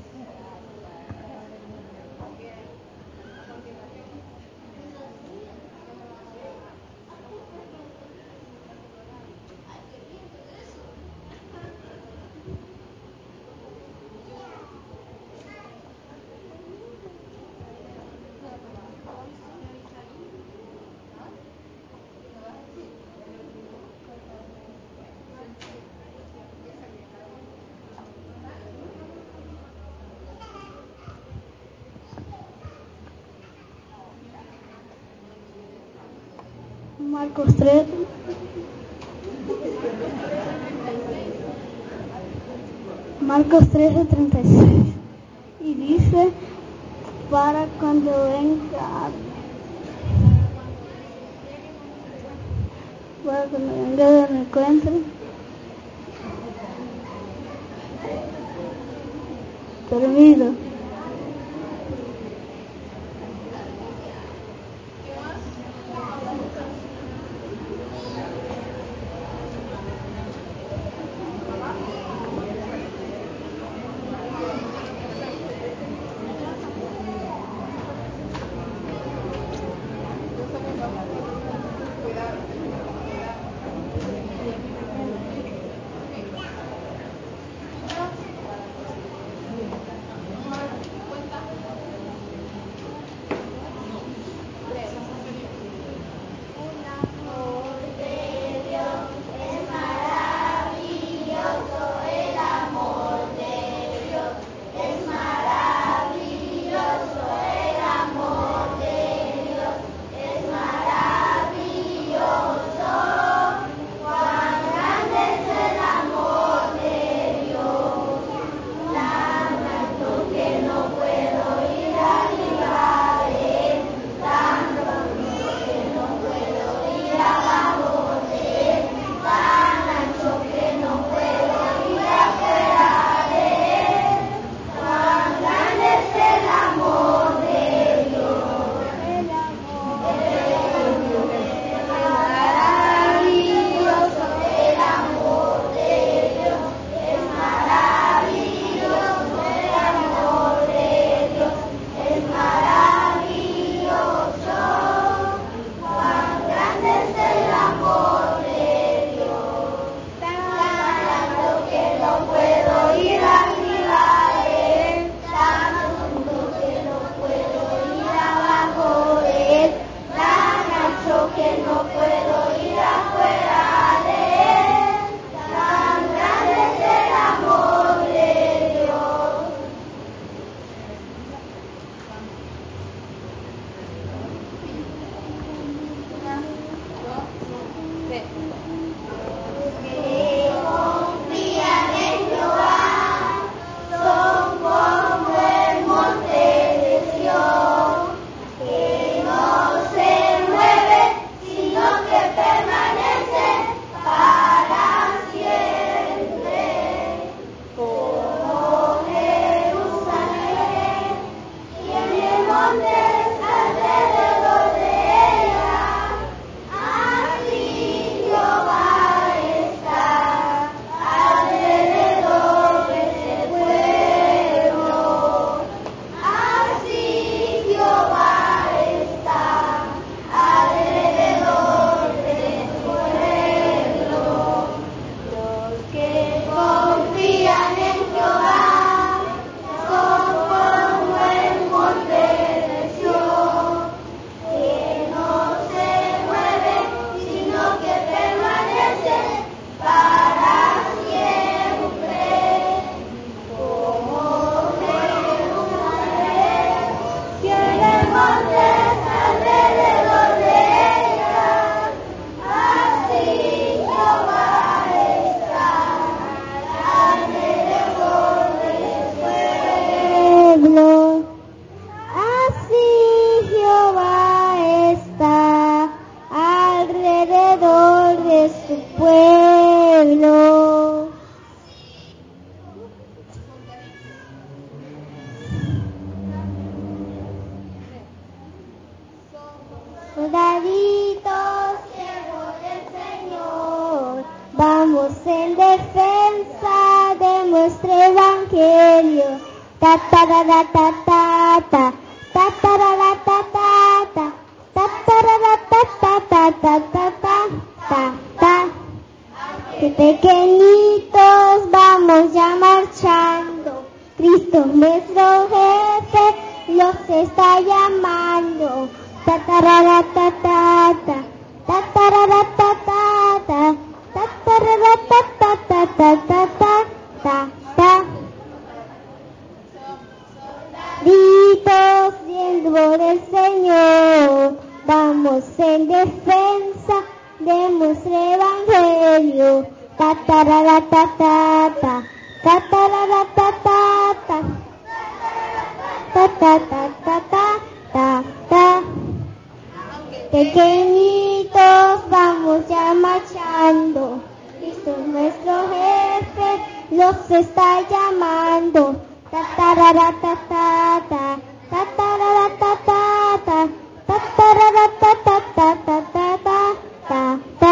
Speaker 3: Marcos tres. Marcos trece treinta y seis. Y dice, para cuando venga, para cuando venga de mi encuentro, dormido. de su pueblo. Soldaditos, siervos del Señor, vamos en defensa de nuestro evangelio. Ta ta ra ra ta ta ta, ta ta ra ra ta ta ta, ta ta ra ra ta ta ta ta ta ta ta ta. Que pequeñitos vamos ya marchando, Cristo nuestro jefe los está llamando. Ta ta ra ra ta ta ta, ta ta ra ra ta ta ta, ta ta ra ra ta ta ta ta ta ta ta ta. Soldaditos, siervos del Señor, vamos en defensa de nuestro evangelio. Ta ta ra ra ta ta ta, ta ta ra ra ta ta ta, ta ta ta ta ta ta ta. Pequeñitos vamos ya marchando, Cristo nuestro jefe los está llamando. Ta ta ra ra ta ta ta, ta ta ra ra ta ta ta, ta ta ra ra ta ta ta ta ta ta ta ta.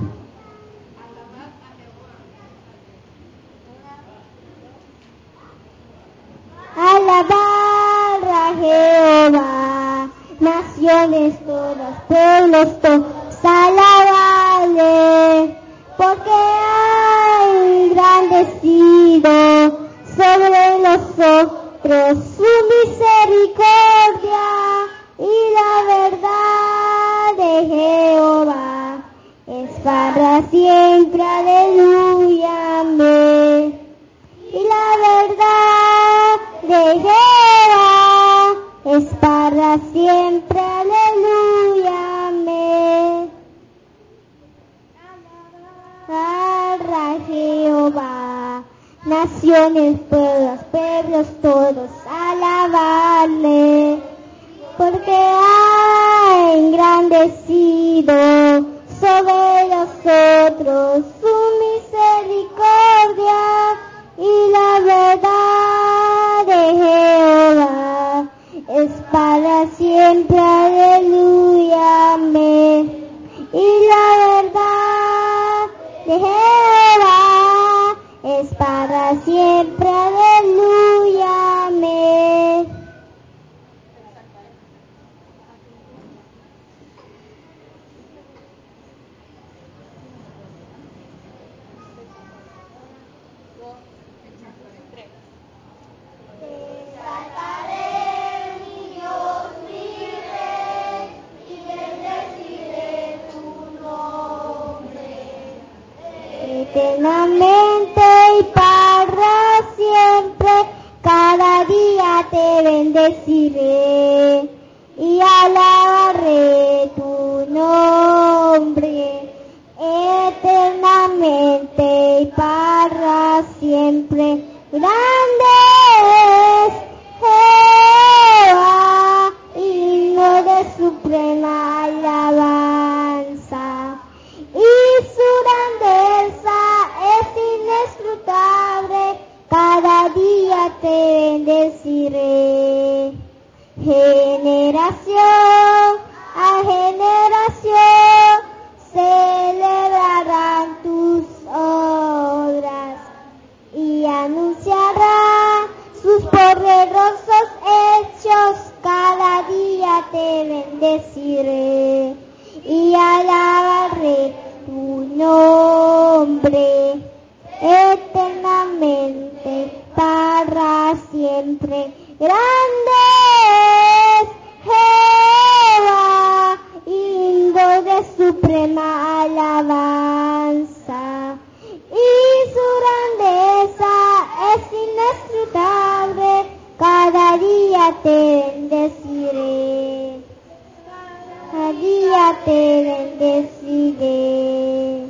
Speaker 3: Alabar a Jehová, naciones todas, pueblos todos, alabarle, porque ha engrandecido sobre nosotros su misericordia y la verdad de Jehová es para siempre, aleluya, amén. Y la verdad de Jehová es para siempre, aleluya, amén. Alabar a Jehová, naciones, pueblos, pueblos todos, alabarle, porque ha engrandecido sobre nosotros su misericordia y la verdad de Jehová es para siempre, aleluya, amén. Y la verdad de Jehová es para siempre, aleluya, amén. Eternamente y para siempre, cada día te bendeciré y alabaré tu nombre. Eternamente y para siempre, grande es Jehová, himno de suprema alabanza. Y su grandeza es inescrutable, cada día te bendeciré. Generación a generación celebrarán tus obras y anunciarán sus poderosos hechos, cada día te bendeciré y alabaré tu nombre eternamente para siempre. Grande es Jehová, himno de suprema alabanza, y su grandeza es inescrutable, cada día te bendeciré. Cada día te bendeciré.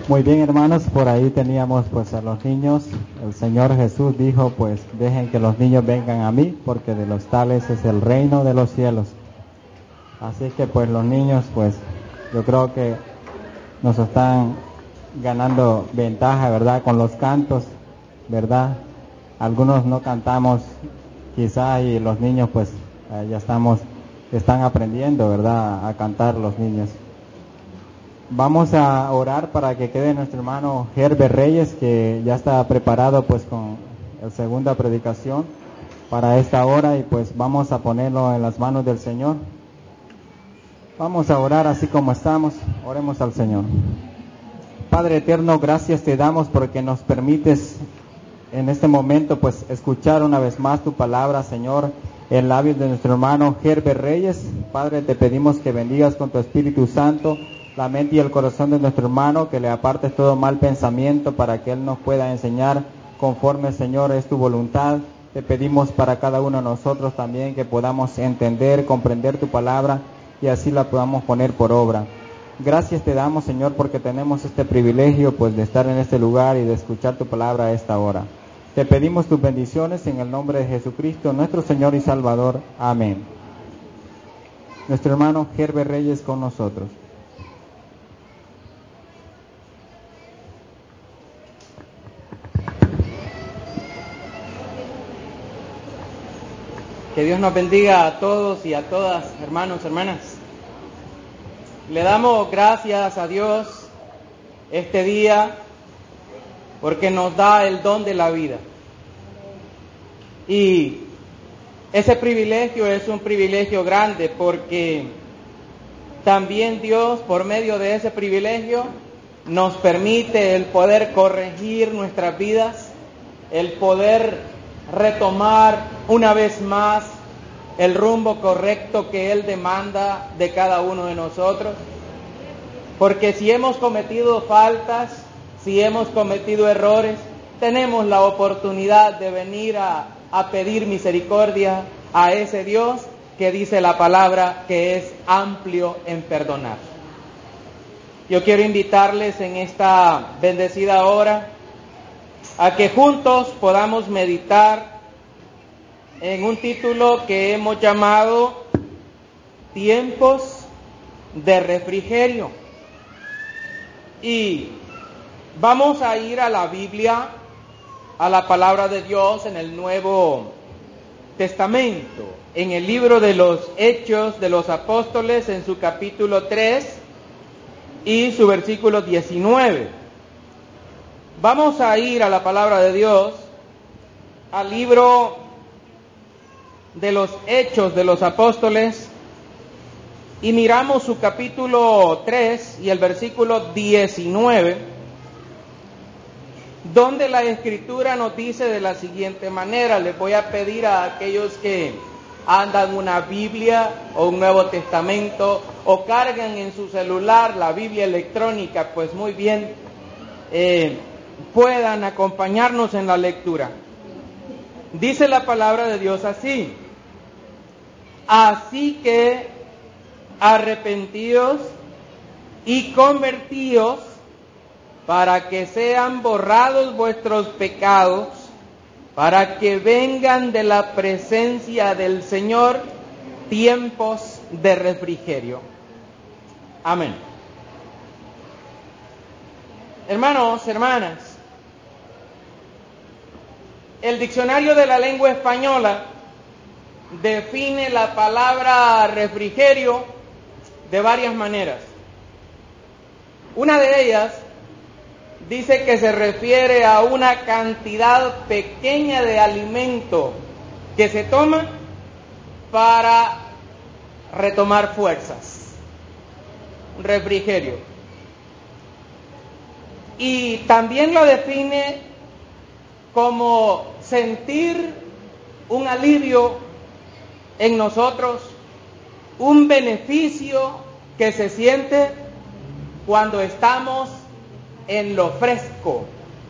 Speaker 2: Muy bien, hermanos, por ahí teníamos pues a los niños. El Señor Jesús dijo, pues dejen que los niños vengan a mí, porque de los tales es el reino de los cielos. Así que pues los niños, pues yo creo que nos están ganando ventaja, ¿verdad? Con los cantos, ¿verdad? Algunos no cantamos quizá, y los niños pues eh, ya estamos, están aprendiendo, ¿verdad? A cantar los niños. Vamos a orar para que quede nuestro hermano Herbert Reyes, que ya está preparado pues con la segunda predicación para esta hora, y pues vamos a ponerlo en las manos del Señor. Vamos a orar así como estamos. Oremos al Señor. Padre eterno, gracias te damos porque nos permites en este momento pues escuchar una vez más tu palabra, Señor, en labios de nuestro hermano Herbert Reyes. Padre, te pedimos que bendigas con tu Espíritu Santo la mente y el corazón de nuestro hermano, que le apartes todo mal pensamiento para que él nos pueda enseñar conforme, Señor, es tu voluntad. Te pedimos para cada uno de nosotros también que podamos entender, comprender tu palabra y así la podamos poner por obra. Gracias te damos, Señor, porque tenemos este privilegio pues de estar en este lugar y de escuchar tu palabra a esta hora. Te pedimos tus bendiciones en el nombre de Jesucristo, nuestro Señor y Salvador. Amén. Nuestro hermano Herbert Reyes con nosotros.
Speaker 6: Que Dios nos bendiga a todos y a todas, hermanos, hermanas. Le damos gracias a Dios este día porque nos da el don de la vida. Y ese privilegio es un privilegio grande porque también Dios, por medio de ese privilegio, nos permite el poder corregir nuestras vidas, el poder retomar una vez más el rumbo correcto que Él demanda de cada uno de nosotros. Porque si hemos cometido faltas, si hemos cometido errores, tenemos la oportunidad de venir a, a pedir misericordia a ese Dios que dice la palabra que es amplio en perdonar. Yo quiero invitarles en esta bendecida hora a que juntos podamos meditar en un título que hemos llamado Tiempos de Refrigerio. Y vamos a ir a la Biblia, a la palabra de Dios en el Nuevo Testamento, en el libro de los Hechos de los Apóstoles, en su capítulo tres y su versículo diecinueve. Vamos a ir a la palabra de Dios, al libro de los Hechos de los Apóstoles, y miramos su capítulo tres y el versículo diecinueve, donde la Escritura nos dice de la siguiente manera. Les voy a pedir a aquellos que andan una Biblia o un Nuevo Testamento o cargan en su celular la Biblia electrónica, pues muy bien, eh, puedan acompañarnos en la lectura. Dice la palabra de Dios así: así que arrepentíos y convertíos para que sean borrados vuestros pecados, para que vengan de la presencia del Señor tiempos de refrigerio. Amén. Hermanos, hermanas, el diccionario de la lengua española define la palabra refrigerio de varias maneras. Una de ellas dice que se refiere a una cantidad pequeña de alimento que se toma para retomar fuerzas. Un refrigerio. Y también lo define como sentir un alivio en nosotros, un beneficio que se siente cuando estamos en lo fresco.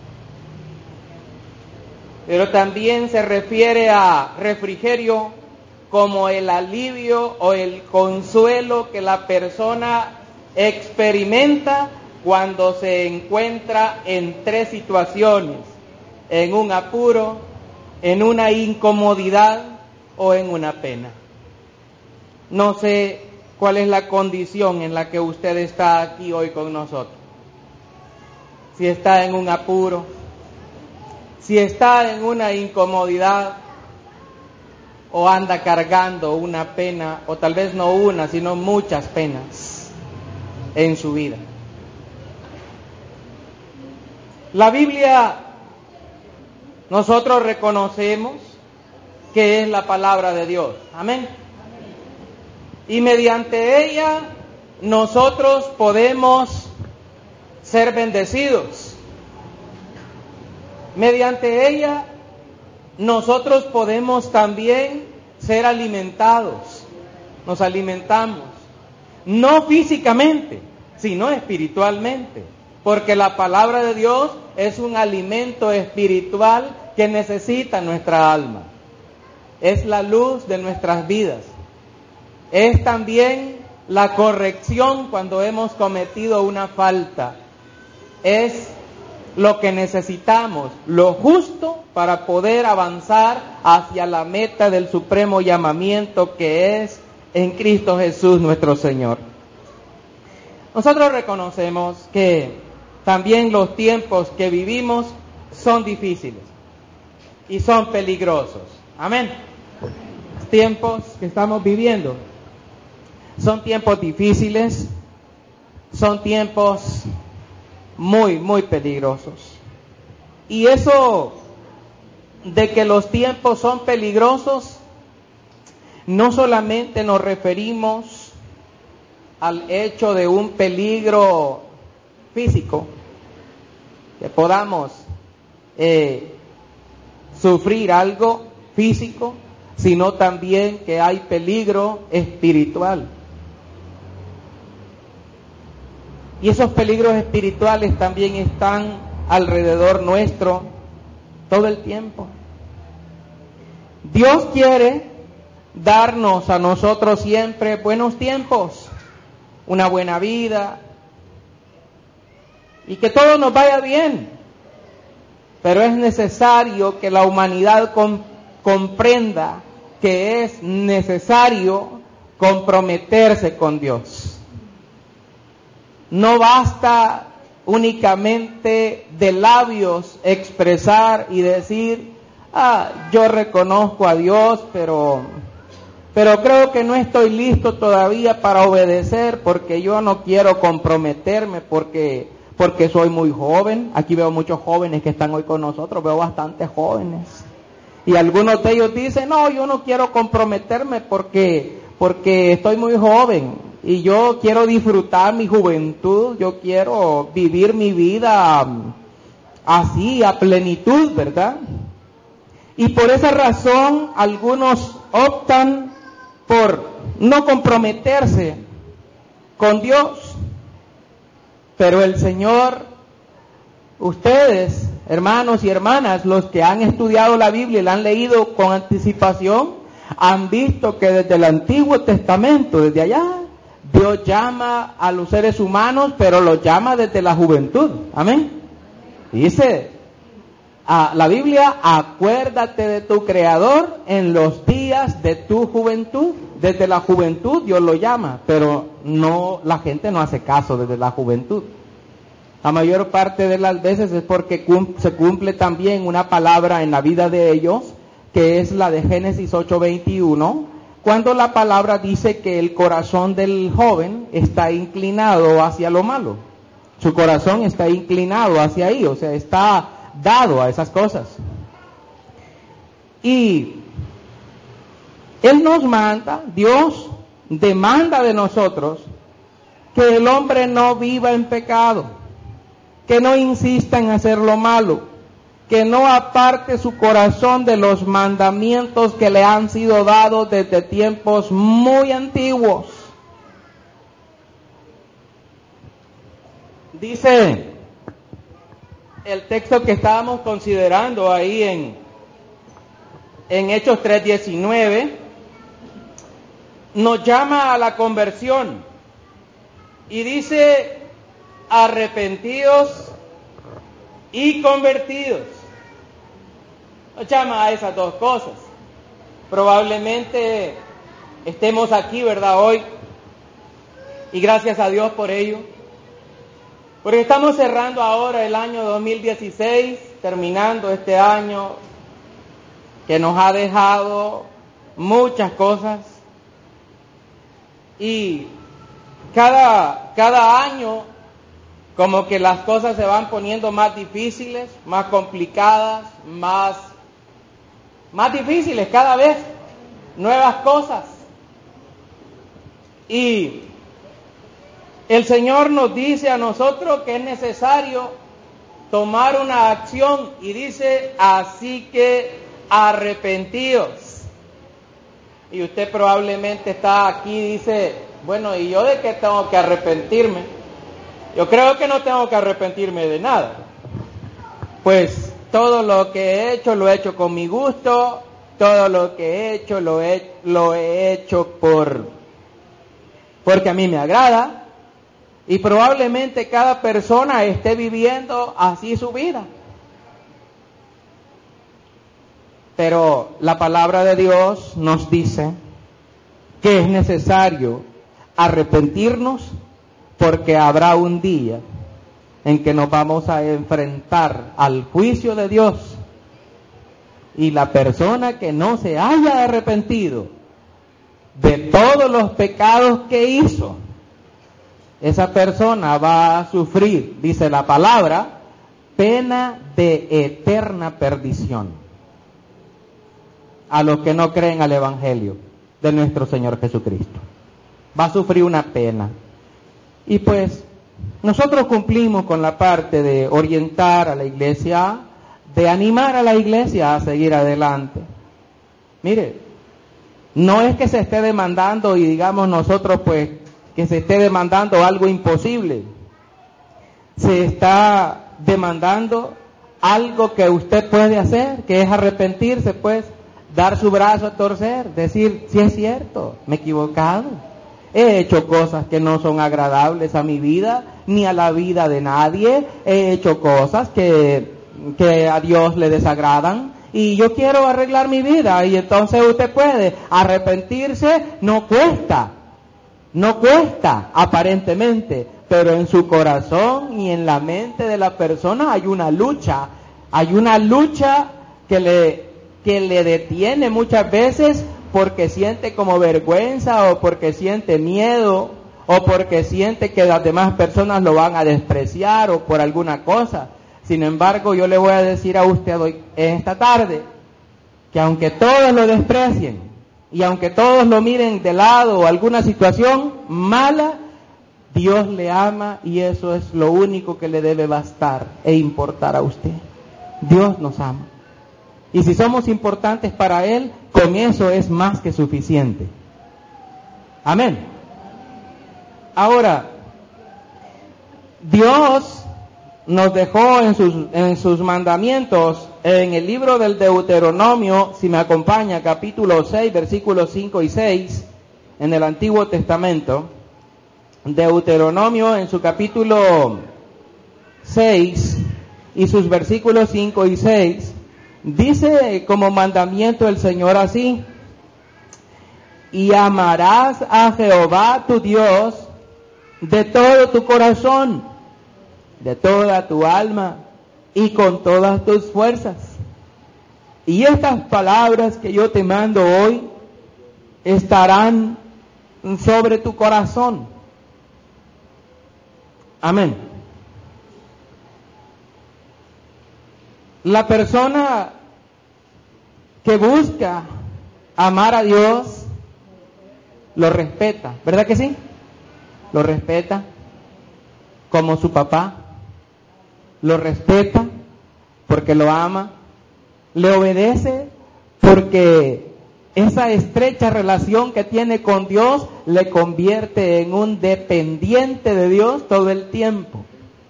Speaker 6: Pero también se refiere a refrigerio como el alivio o el consuelo que la persona experimenta cuando se encuentra en tres situaciones: en un apuro, en una incomodidad o en una pena. No sé cuál es la condición en la que usted está aquí hoy con nosotros. Si está en un apuro, si está en una incomodidad, o anda cargando una pena, o tal vez no una, sino muchas penas en su vida. La Biblia, nosotros reconocemos que es la palabra de Dios. Amén. Y mediante ella nosotros podemos ser bendecidos. Mediante ella nosotros podemos también ser alimentados. Nos alimentamos, no físicamente, sino espiritualmente, porque la palabra de Dios es un alimento espiritual que necesita nuestra alma. Es la luz de nuestras vidas. Es también la corrección cuando hemos cometido una falta. Es lo que necesitamos, lo justo para poder avanzar hacia la meta del supremo llamamiento que es en Cristo Jesús nuestro Señor. Nosotros reconocemos que también los tiempos que vivimos son difíciles y son peligrosos. Amén. Los tiempos que estamos viviendo son tiempos difíciles, son tiempos muy, muy peligrosos. Y eso de que los tiempos son peligrosos, no solamente nos referimos al hecho de un peligro físico, que podamos eh, sufrir algo físico, sino también que hay peligro espiritual. Y esos peligros espirituales también están alrededor nuestro todo el tiempo. Dios quiere darnos a nosotros siempre buenos tiempos, una buena vida, y que todo nos vaya bien. Pero es necesario que la humanidad com- comprenda que es necesario comprometerse con Dios. No basta únicamente de labios expresar y decir, ah, yo reconozco a Dios, pero, pero creo que no estoy listo todavía para obedecer porque yo no quiero comprometerme porque, porque soy muy joven. Aquí veo muchos jóvenes que están hoy con nosotros, veo bastantes jóvenes. Y algunos de ellos dicen, no, yo no quiero comprometerme porque, porque estoy muy joven. Y yo quiero disfrutar mi juventud, yo quiero vivir mi vida así, a plenitud, ¿verdad? Y por esa razón algunos optan por no comprometerse con Dios. Pero el Señor, ustedes, hermanos y hermanas, los que han estudiado la Biblia y la han leído con anticipación, han visto que desde el Antiguo Testamento, desde allá, Dios llama a los seres humanos, pero los llama desde la juventud. Amén. Dice a la Biblia, acuérdate de tu Creador en los días de tu juventud. Desde la juventud Dios lo llama, pero no, la gente no hace caso desde la juventud. La mayor parte de las veces es porque cum- se cumple también una palabra en la vida de ellos, que es la de Génesis ocho veintiuno, cuando la palabra dice que el corazón del joven está inclinado hacia lo malo. Su corazón está inclinado hacia ahí, o sea, está dado a esas cosas. Y Él nos manda, Dios demanda de nosotros que el hombre no viva en pecado, que no insista en hacer lo malo, que no aparte su corazón de los mandamientos que le han sido dados desde tiempos muy antiguos. Dice el texto que estábamos considerando ahí en, en Hechos tres diecinueve, nos llama a la conversión y dice arrepentidos y convertidos. Nos llama a esas dos cosas. Probablemente estemos aquí, ¿verdad?, hoy, y gracias a Dios por ello, porque estamos cerrando ahora el año dos mil dieciséis, terminando este año que nos ha dejado muchas cosas, y cada, cada año como que las cosas se van poniendo más difíciles, más complicadas, más, más difíciles cada vez, nuevas cosas. Y el Señor nos dice a nosotros que es necesario tomar una acción, y dice, así que arrepentidos. Y usted probablemente está aquí y dice, bueno, ¿y yo de qué tengo que arrepentirme? Yo creo que no tengo que arrepentirme de nada. Pues todo lo que he hecho lo he hecho con mi gusto, todo lo que he hecho lo he, lo he hecho por, porque a mí me agrada, y probablemente cada persona esté viviendo así su vida. Pero la palabra de Dios nos dice que es necesario arrepentirnos, porque habrá un día en que nos vamos a enfrentar al juicio de Dios, y la persona que no se haya arrepentido de todos los pecados que hizo, esa persona va a sufrir, dice la palabra, pena de eterna perdición. A los que no creen al Evangelio de nuestro Señor Jesucristo, va a sufrir una pena. Y pues nosotros cumplimos con la parte de orientar a la iglesia, de animar a la iglesia a seguir adelante. Mire, no es que se esté demandando, y digamos nosotros pues que se esté demandando algo imposible. Se está demandando algo que usted puede hacer, que es arrepentirse, pues dar su brazo a torcer, decir, sí es cierto, me he equivocado, he hecho cosas que no son agradables a mi vida, ni a la vida de nadie, he hecho cosas que, que a Dios le desagradan, y yo quiero arreglar mi vida. Y entonces usted puede arrepentirse, no cuesta, no cuesta aparentemente, pero en su corazón y en la mente de la persona hay una lucha, hay una lucha que le que le detiene muchas veces, porque siente como vergüenza, o porque siente miedo, o porque siente que las demás personas lo van a despreciar, o por alguna cosa. Sin embargo, yo le voy a decir a usted hoy, esta tarde, que aunque todos lo desprecien, y aunque todos lo miren de lado, o alguna situación mala, Dios le ama, y eso es lo único que le debe bastar e importar a usted. Dios nos ama. Y si somos importantes para Él, con eso es más que suficiente. Amén. Ahora, Dios nos dejó en sus, en sus mandamientos, en el libro del Deuteronomio, si me acompaña, capítulo seis, versículos cinco y seis, en el Antiguo Testamento. Deuteronomio en su capítulo seis y sus versículos cinco y seis, dice como mandamiento el Señor así: y amarás a Jehová tu Dios de todo tu corazón, de toda tu alma y con todas tus fuerzas. Y estas palabras que yo te mando hoy estarán sobre tu corazón. Amén. La persona que busca amar a Dios lo respeta, ¿verdad que sí? Lo respeta como su papá, lo respeta porque lo ama, le obedece porque esa estrecha relación que tiene con Dios le convierte en un dependiente de Dios todo el tiempo.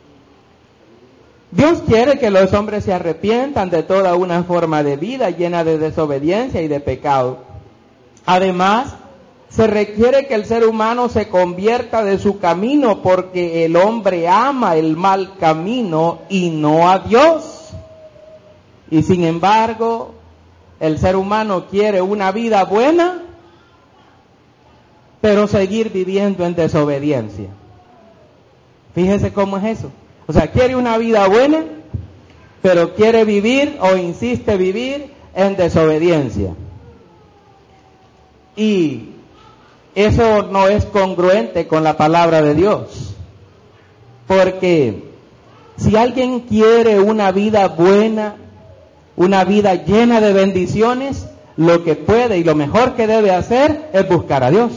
Speaker 6: Dios quiere que los hombres se arrepientan de toda una forma de vida llena de desobediencia y de pecado. Además, Se requiere que el ser humano se convierta de su camino porque el hombre ama el mal camino y no a Dios. Y sin embargo, el ser humano quiere una vida buena, pero seguir viviendo en desobediencia. Fíjese cómo es eso. O sea, quiere una vida buena, pero quiere vivir o insiste vivir en desobediencia. Y eso no es congruente con la palabra de Dios. Porque si alguien quiere una vida buena, una vida llena de bendiciones, lo que puede y lo mejor que debe hacer es buscar a Dios.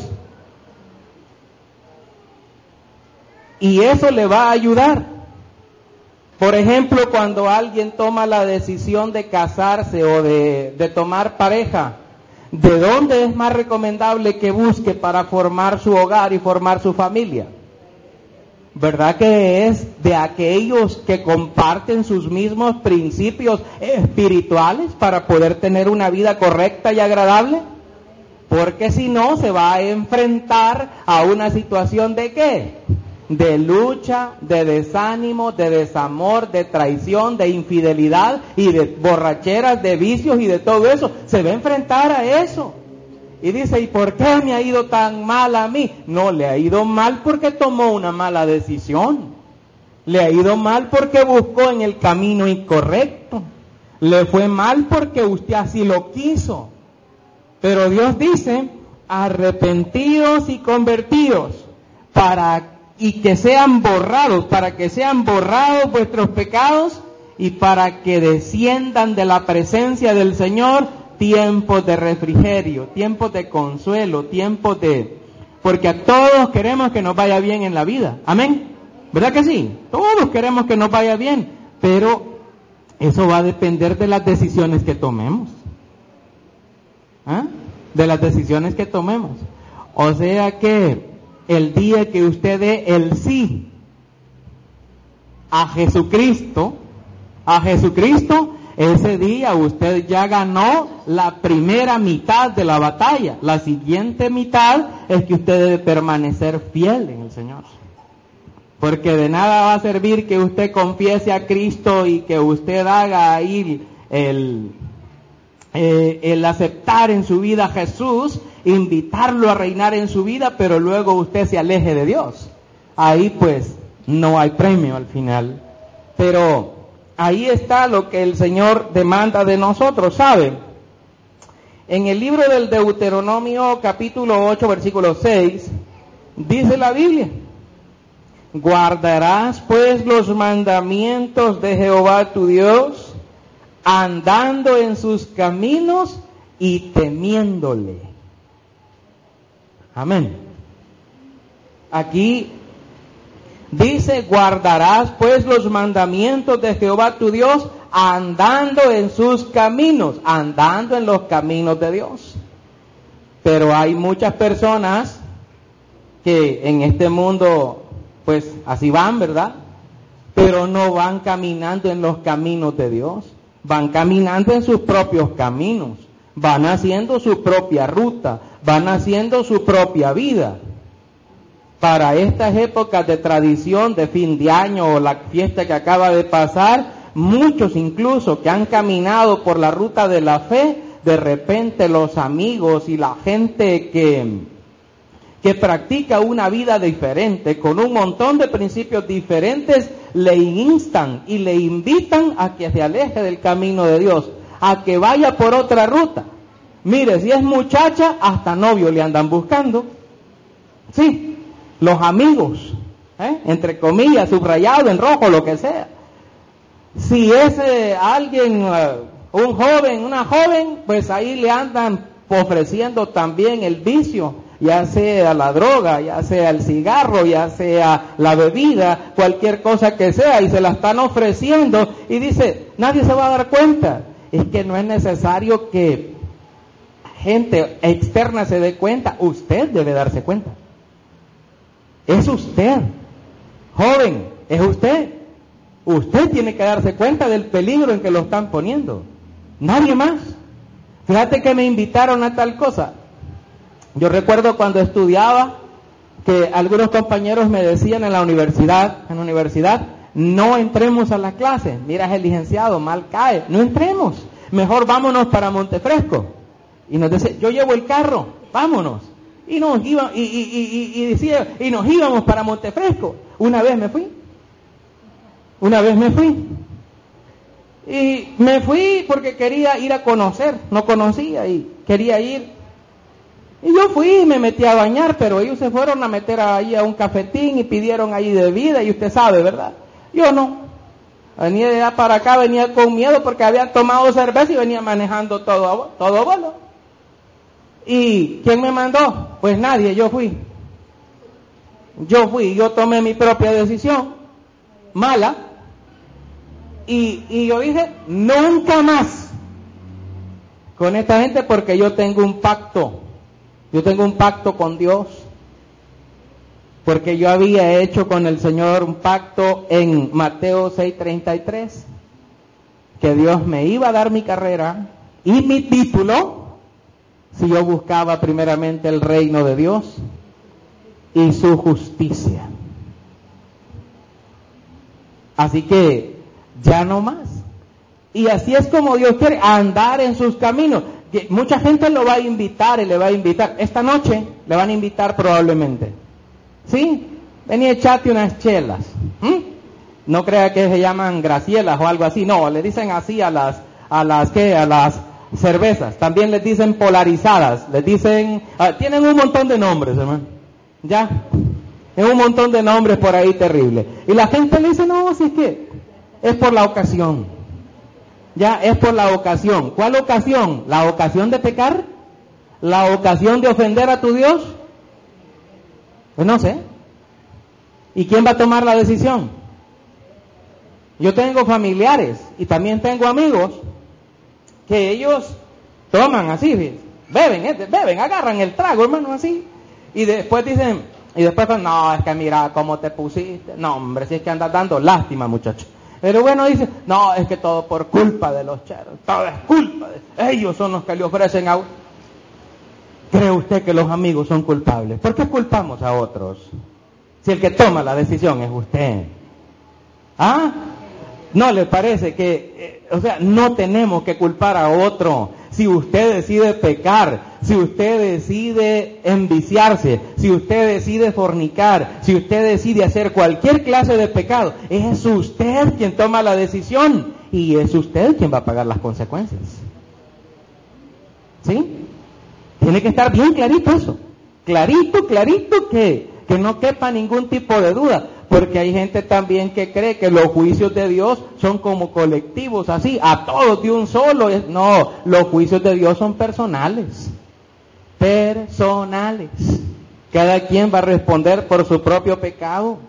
Speaker 6: Y eso le va a ayudar. Por ejemplo, cuando alguien toma la decisión de casarse o de, de tomar pareja, ¿de dónde es más recomendable que busque para formar su hogar y formar su familia? ¿Verdad que es de aquellos que comparten sus mismos principios espirituales para poder tener una vida correcta y agradable? Porque si no, se va a enfrentar a una situación de ¿qué? De lucha, de desánimo, de desamor, de traición, de infidelidad y de borracheras, de vicios y de todo eso. Se va a enfrentar a eso. Y dice, ¿y por qué me ha ido tan mal a mí? No, le ha ido mal porque tomó una mala decisión. Le ha ido mal porque buscó en el camino incorrecto. Le fue mal porque usted así lo quiso. Pero Dios dice, arrepentidos y convertidos para y que sean borrados, para que sean borrados vuestros pecados y para que desciendan de la presencia del Señor tiempos de refrigerio, tiempos de consuelo, tiempos de... Porque a todos queremos que nos vaya bien en la vida, amén, ¿verdad que sí? Todos queremos que nos vaya bien, pero eso va a depender de las decisiones que tomemos, ¿ah? De las decisiones que tomemos. O sea que el día que usted dé el sí a Jesucristo, a Jesucristo, ese día usted ya ganó la primera mitad de la batalla. La siguiente mitad es que usted debe permanecer fiel en el Señor. Porque de nada va a servir que usted confiese a Cristo y que usted haga ahí el, eh, el aceptar en su vida a Jesús, invitarlo a reinar en su vida, pero luego usted se aleje de Dios. Ahí pues no hay premio al final. Pero ahí está lo que el Señor demanda de nosotros, ¿sabe? En el libro del Deuteronomio capítulo ocho versículo seis dice la Biblia: guardarás pues los mandamientos de Jehová tu Dios, andando en sus caminos y temiéndole. Amén. Aquí dice, guardarás pues los mandamientos de Jehová tu Dios, andando en sus caminos, andando en los caminos de Dios. Pero hay muchas personas que en este mundo, pues así van, ¿verdad? Pero no van caminando en los caminos de Dios, van caminando en sus propios caminos, van haciendo su propia ruta, van haciendo su propia vida. Para estas épocas de tradición, de fin de año o la fiesta que acaba de pasar, muchos incluso que han caminado por la ruta de la fe, de repente los amigos y la gente que, que practica una vida diferente, con un montón de principios diferentes, le instan y le invitan a que se aleje del camino de Dios, a que vaya por otra ruta. Mire, si es muchacha, hasta novio le andan buscando. Sí, los amigos, ¿eh? Entre comillas, subrayado en rojo, lo que sea. Si es eh, alguien, uh, un joven, una joven, pues ahí le andan ofreciendo también el vicio, ya sea la droga, ya sea el cigarro, ya sea la bebida, cualquier cosa que sea, y se la están ofreciendo, y dice, nadie se va a dar cuenta. Es que no es necesario que gente externa se dé cuenta, usted debe darse cuenta. Es usted, joven, es usted. Usted tiene que darse cuenta del peligro en que lo están poniendo. Nadie más. Fíjate que me invitaron a tal cosa. Yo recuerdo cuando estudiaba que algunos compañeros me decían en la universidad, en la universidad, no entremos a la clase. Mira, es el licenciado, mal cae, no entremos. Mejor vámonos para Montefresco. Y nos decía, yo llevo el carro, vámonos. Y nos iba, y, y, y, y decía, y nos íbamos para Montefresco. Una vez me fui. Una vez me fui. Y me fui porque quería ir a conocer, no conocía y quería ir. Y yo fui y me metí a bañar, pero ellos se fueron a meter ahí a un cafetín y pidieron ahí bebida, y usted sabe, ¿verdad? Yo no. Venía de allá para acá, venía con miedo porque habían tomado cerveza y venía manejando todo, todo vuelo. ¿Y quién me mandó? Pues nadie, yo fui. Yo fui, yo tomé mi propia decisión, mala, y, y yo dije, nunca más con esta gente porque yo tengo un pacto, yo tengo un pacto con Dios, porque yo había hecho con el Señor un pacto en Mateo seis treinta y tres, que Dios me iba a dar mi carrera y mi título si yo buscaba primeramente el reino de Dios y su justicia. Así que ya no más. Y así es como Dios quiere, andar en sus caminos. Que mucha gente lo va a invitar y le va a invitar. Esta noche le van a invitar probablemente. ¿Sí? Vení, echate unas chelas. ¿Mm? No crea que se llaman gracielas o algo así. No, le dicen así a las, a las, ¿qué? A las cervezas. También les dicen polarizadas. Les dicen, ah, tienen un montón de nombres, hermano. Ya. Es un montón de nombres por ahí terribles. Y la gente le dice, no, si es que es por la ocasión. Ya, es por la ocasión. ¿Cuál ocasión? ¿La ocasión de pecar? ¿La ocasión de ofender a tu Dios? Pues no sé. ¿Y quién va a tomar la decisión? Yo tengo familiares y también tengo amigos que ellos toman así, beben, beben, agarran el trago, hermano, así. Y después dicen, y después no, es que mira cómo te pusiste. No, hombre, si es que andas dando lástima, muchacho. Pero bueno, dice, no, es que todo por culpa de los cheros, todo es culpa de ellos, son los que le ofrecen agua. ¿Cree usted que los amigos son culpables? ¿Por qué culpamos a otros? Si el que toma la decisión es usted. ¿Ah? ¿No le parece que, eh, o sea, no tenemos que culpar a otro? Si usted decide pecar, si usted decide enviciarse, si usted decide fornicar, si usted decide hacer cualquier clase de pecado, es usted quien toma la decisión y es usted quien va a pagar las consecuencias. ¿Sí? Tiene que estar bien clarito eso. Clarito, clarito que, que no quepa ningún tipo de duda. Porque hay gente también que cree que los juicios de Dios son como colectivos, así, a todos de un solo. No, los juicios de Dios son personales. Personales. Cada quien va a responder por su propio pecado.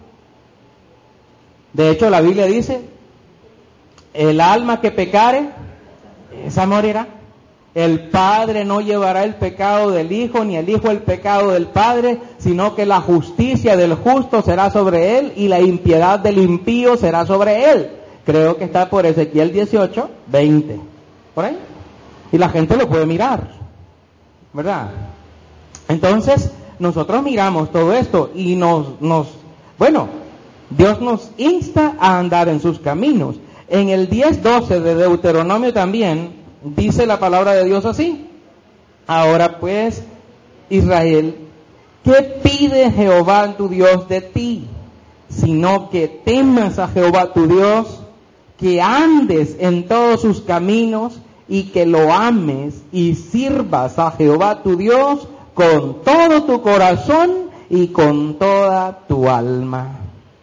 Speaker 6: De hecho, la Biblia dice, el alma que pecare, esa morirá. El Padre no llevará el pecado del Hijo, ni el Hijo el pecado del Padre, sino que la justicia del justo será sobre él y la impiedad del impío será sobre él. Creo que está por Ezequiel dieciocho, veinte. ¿Por ahí? Y la gente lo puede mirar, ¿verdad? Entonces, nosotros miramos todo esto y nos, nos, bueno, Dios nos insta a andar en sus caminos. En el diez doce de Deuteronomio también dice la palabra de Dios así. Ahora pues, Israel, ¿qué pide Jehová tu Dios de ti? Sino que temas a Jehová tu Dios, que andes en todos sus caminos y que lo ames y sirvas a Jehová tu Dios con todo tu corazón y con toda tu alma.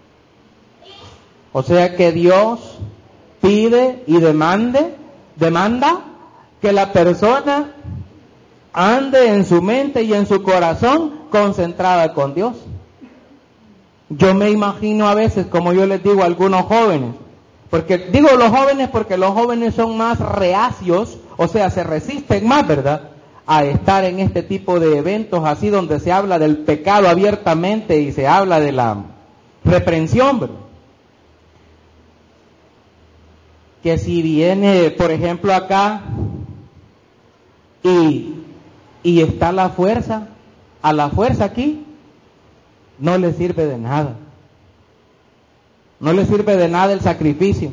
Speaker 6: O sea que Dios pide y demande demanda que la persona ande en su mente y en su corazón concentrada con Dios. Yo me imagino a veces, como yo les digo a algunos jóvenes, porque digo los jóvenes porque los jóvenes son más reacios, o sea, se resisten más, ¿verdad?, a estar en este tipo de eventos así donde se habla del pecado abiertamente y se habla de la reprensión, ¿verdad? Que si viene, por ejemplo, acá y, y está la fuerza a la fuerza aquí no le sirve de nada. No le sirve de nada el sacrificio.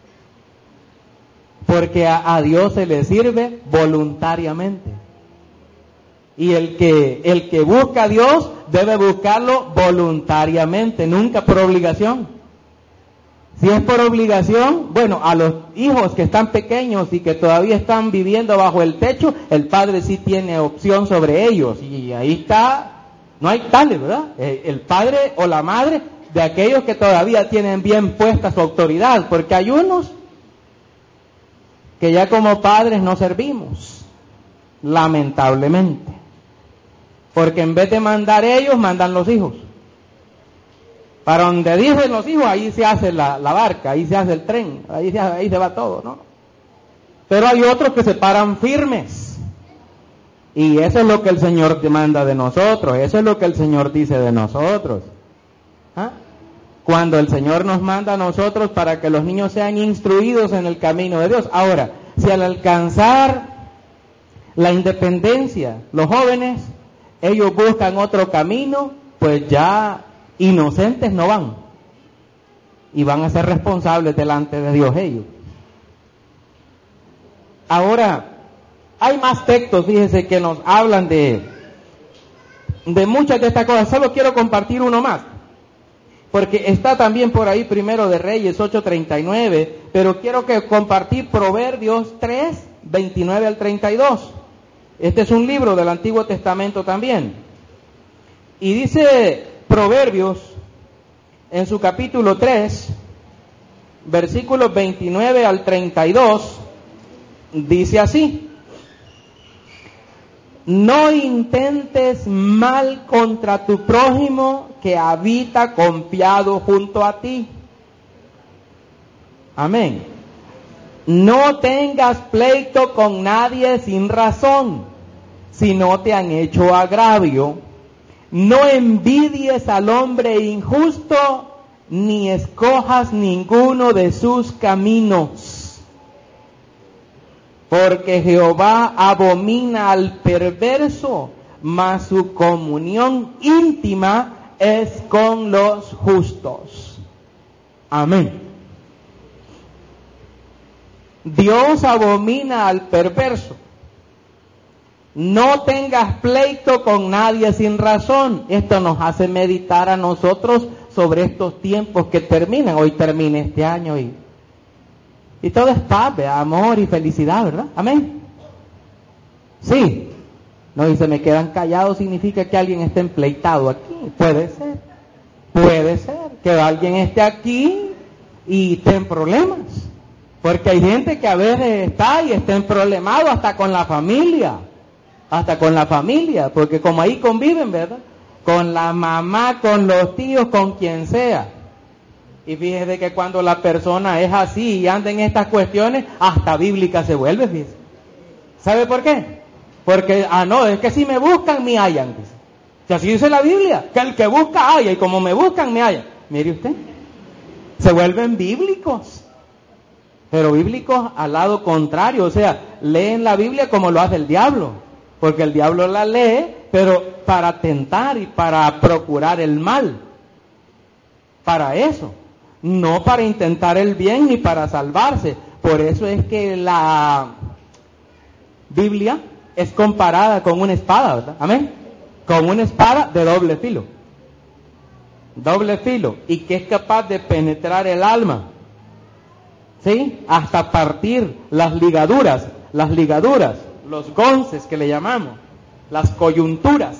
Speaker 6: Porque a, a Dios se le sirve voluntariamente. Y el que, el que busca a Dios debe buscarlo voluntariamente, nunca por obligación. Si es por obligación, bueno, a los hijos que están pequeños y que todavía están viviendo bajo el techo, el padre sí tiene opción sobre ellos. Y ahí está, no hay tales, ¿verdad? El padre o la madre de aquellos que todavía tienen bien puesta su autoridad, porque hay unos que ya como padres no servimos, lamentablemente. Porque en vez de mandar ellos, mandan los hijos. Para donde dicen los hijos, ahí se hace la, la barca, ahí se hace el tren, ahí se, ahí se va todo, ¿no? Pero hay otros que se paran firmes. Y eso es lo que el Señor demanda de nosotros, eso es lo que el Señor dice de nosotros. ¿Ah? Cuando el Señor nos manda a nosotros para que los niños sean instruidos en el camino de Dios. Ahora, si al alcanzar la independencia, los jóvenes, ellos buscan otro camino, pues ya inocentes no van. Y van a ser responsables delante de Dios ellos. Ahora, hay más textos, fíjense, que nos hablan de, de muchas de estas cosas. Solo quiero compartir uno más. Porque está también por ahí Primero de Reyes ocho treinta y nueve, pero quiero que compartir Proverbios tres, veintinueve al treinta y dos. Este es un libro del Antiguo Testamento también. Y dice Proverbios, en su capítulo tres, versículos veintinueve al treinta y dos, dice así: no intentes mal contra tu prójimo que habita confiado junto a ti. Amén. No tengas pleito con nadie sin razón, si no te han hecho agravio. No envidies al hombre injusto, ni escojas ninguno de sus caminos. Porque Jehová abomina al perverso, mas su comunión íntima es con los justos. Amén. Dios abomina al perverso. No tengas pleito con nadie sin razón. Esto nos hace meditar a nosotros sobre estos tiempos que terminan. Hoy termina este año y, y todo es paz, amor y felicidad, ¿verdad? Amén. Sí. No, y se me quedan callados significa que alguien esté empleitado aquí. Puede ser. Puede ser que alguien esté aquí y esté en problemas. Porque hay gente que a veces está y está en problemado hasta con la familia. Hasta con la familia, porque como ahí conviven, ¿verdad? Con la mamá, con los tíos, con quien sea. Y fíjese que cuando la persona es así y anda en estas cuestiones, hasta bíblica se vuelve, fíjese. ¿Sabe por qué? Porque, ah, no, es que si me buscan, me hallan. Dice. Si así dice la Biblia, que el que busca, halla, y como me buscan, me hallan. Mire usted, se vuelven bíblicos. Pero bíblicos al lado contrario, o sea, leen la Biblia como lo hace el diablo. Porque el diablo la lee, pero para tentar y para procurar el mal. Para eso. No para intentar el bien ni para salvarse. Por eso es que la Biblia es comparada con una espada, ¿verdad? Amén. Con una espada de doble filo. Doble filo. Y que es capaz de penetrar el alma. ¿Sí? Hasta partir las ligaduras. Las ligaduras. Los gonces que le llamamos, las coyunturas,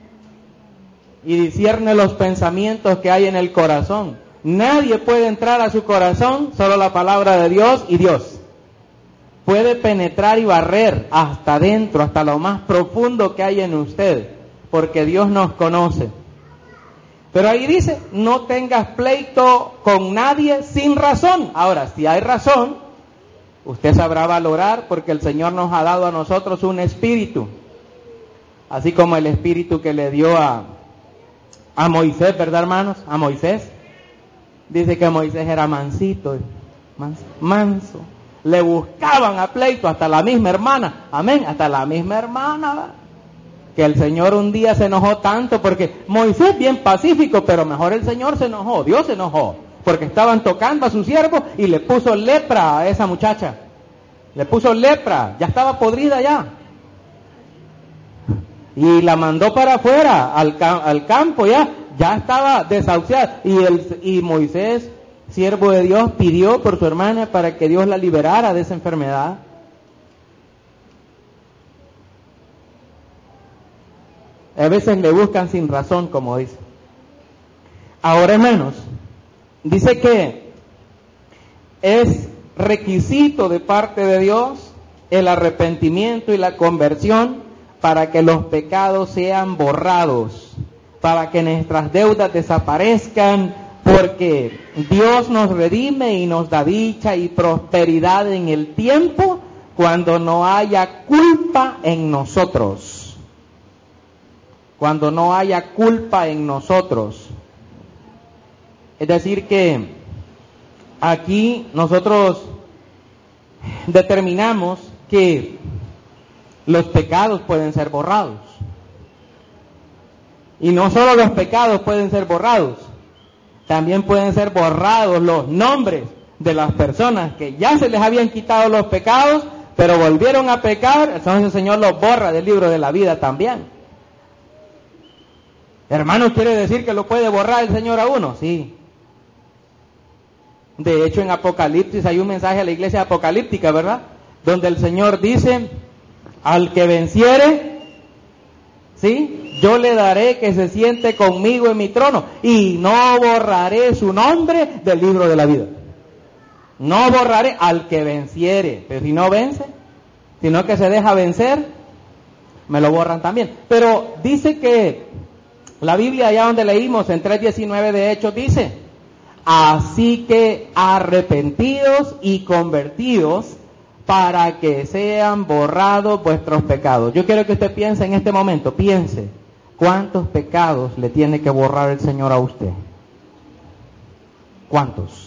Speaker 6: y discierne los pensamientos que hay en el corazón. Nadie puede entrar a su corazón, solo la palabra de Dios y Dios. Puede penetrar y barrer hasta adentro, hasta lo más profundo que hay en usted, porque Dios nos conoce. Pero ahí dice, no tengas pleito con nadie sin razón. Ahora, si hay razón, usted sabrá valorar porque el Señor nos ha dado a nosotros un espíritu. Así como el espíritu que le dio a, a Moisés, ¿verdad, hermanos? A Moisés. Dice que Moisés era mansito, manso, manso. Le buscaban a pleito hasta la misma hermana. Amén, hasta la misma hermana. que el Señor un día se enojó tanto porque Moisés bien pacífico, pero mejor el Señor se enojó, Dios se enojó, porque estaban tocando a su siervo y le puso lepra a esa muchacha. Le puso lepra, ya estaba podrida ya. Y la mandó para afuera, al, al campo ya, ya estaba desahuciada. Y, el, y Moisés, siervo de Dios, pidió por su hermana para que Dios la liberara de esa enfermedad. A veces le buscan sin razón, como dice. Ahora, hermanos, dice que es requisito de parte de Dios el arrepentimiento y la conversión para que los pecados sean borrados, para que nuestras deudas desaparezcan, porque Dios nos redime y nos da dicha y prosperidad en el tiempo cuando no haya culpa en nosotros. Cuando no haya culpa en nosotros. Es decir que aquí nosotros determinamos que los pecados pueden ser borrados. Y no solo los pecados pueden ser borrados, también pueden ser borrados los nombres de las personas que ya se les habían quitado los pecados, pero volvieron a pecar, entonces el Señor los borra del libro de la vida también. Hermano, ¿quiere decir que lo puede borrar el Señor a uno? Sí. De hecho, en Apocalipsis hay un mensaje a la iglesia apocalíptica, ¿verdad? Donde el Señor dice, al que venciere, ¿sí?, yo le daré que se siente conmigo en mi trono y no borraré su nombre del libro de la vida. No borraré al que venciere. Pero si no vence, sino que se deja vencer, me lo borran también. Pero dice que la Biblia, allá donde leímos en tres diecinueve de Hechos, dice, así que arrepentidos y convertidos para que sean borrados vuestros pecados. Yo quiero que usted piense en este momento, piense, ¿cuántos pecados le tiene que borrar el Señor a usted? ¿Cuántos?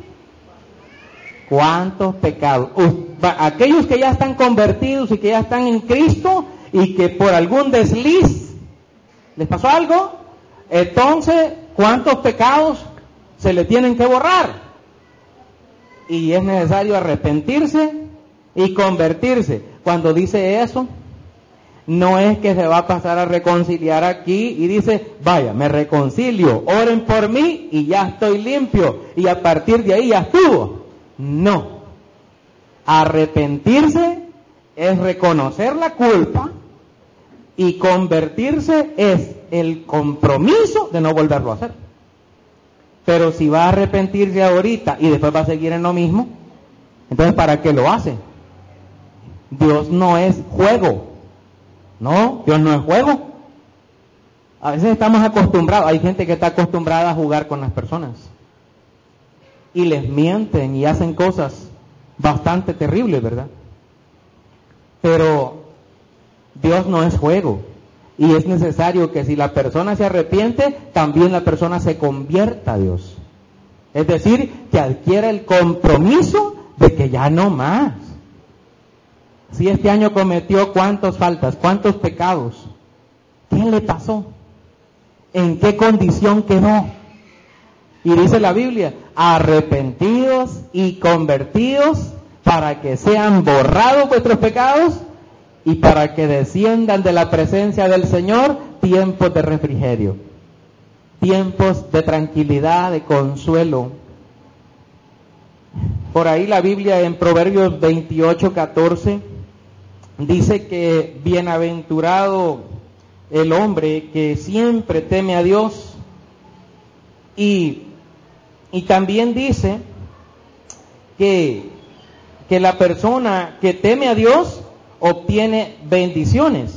Speaker 6: ¿Cuántos pecados? Aquellos que ya están convertidos y que ya están en Cristo y que por algún desliz les pasó algo, entonces, ¿cuántos pecados se le tienen que borrar? Y es necesario arrepentirse y convertirse. Cuando dice eso, no es que se va a pasar a reconciliar aquí y dice, vaya, me reconcilio, oren por mí y ya estoy limpio y a partir de ahí ya estuvo. No. Arrepentirse es reconocer la culpa y convertirse es el compromiso de no volverlo a hacer. Pero si va a arrepentirse ahorita y después va a seguir en lo mismo, entonces ¿para qué lo hace? Dios no es juego. No, Dios no es juego. A veces estamos acostumbrados, hay gente que está acostumbrada a jugar con las personas. Y les mienten y hacen cosas bastante terribles, ¿verdad? Pero Dios no es juego. Y es necesario que si la persona se arrepiente, también la persona se convierta a Dios. Es decir, que adquiera el compromiso de que ya no más. Si este año cometió cuántas faltas, cuántos pecados, ¿qué le pasó? ¿En qué condición quedó? Y dice la Biblia, arrepentidos y convertidos para que sean borrados vuestros pecados y para que desciendan de la presencia del Señor tiempos de refrigerio, tiempos de tranquilidad, de consuelo. Por ahí la Biblia en Proverbios veintiocho, catorce dice que bienaventurado el hombre que siempre teme a Dios, y, y también dice que, que la persona que teme a Dios obtiene bendiciones.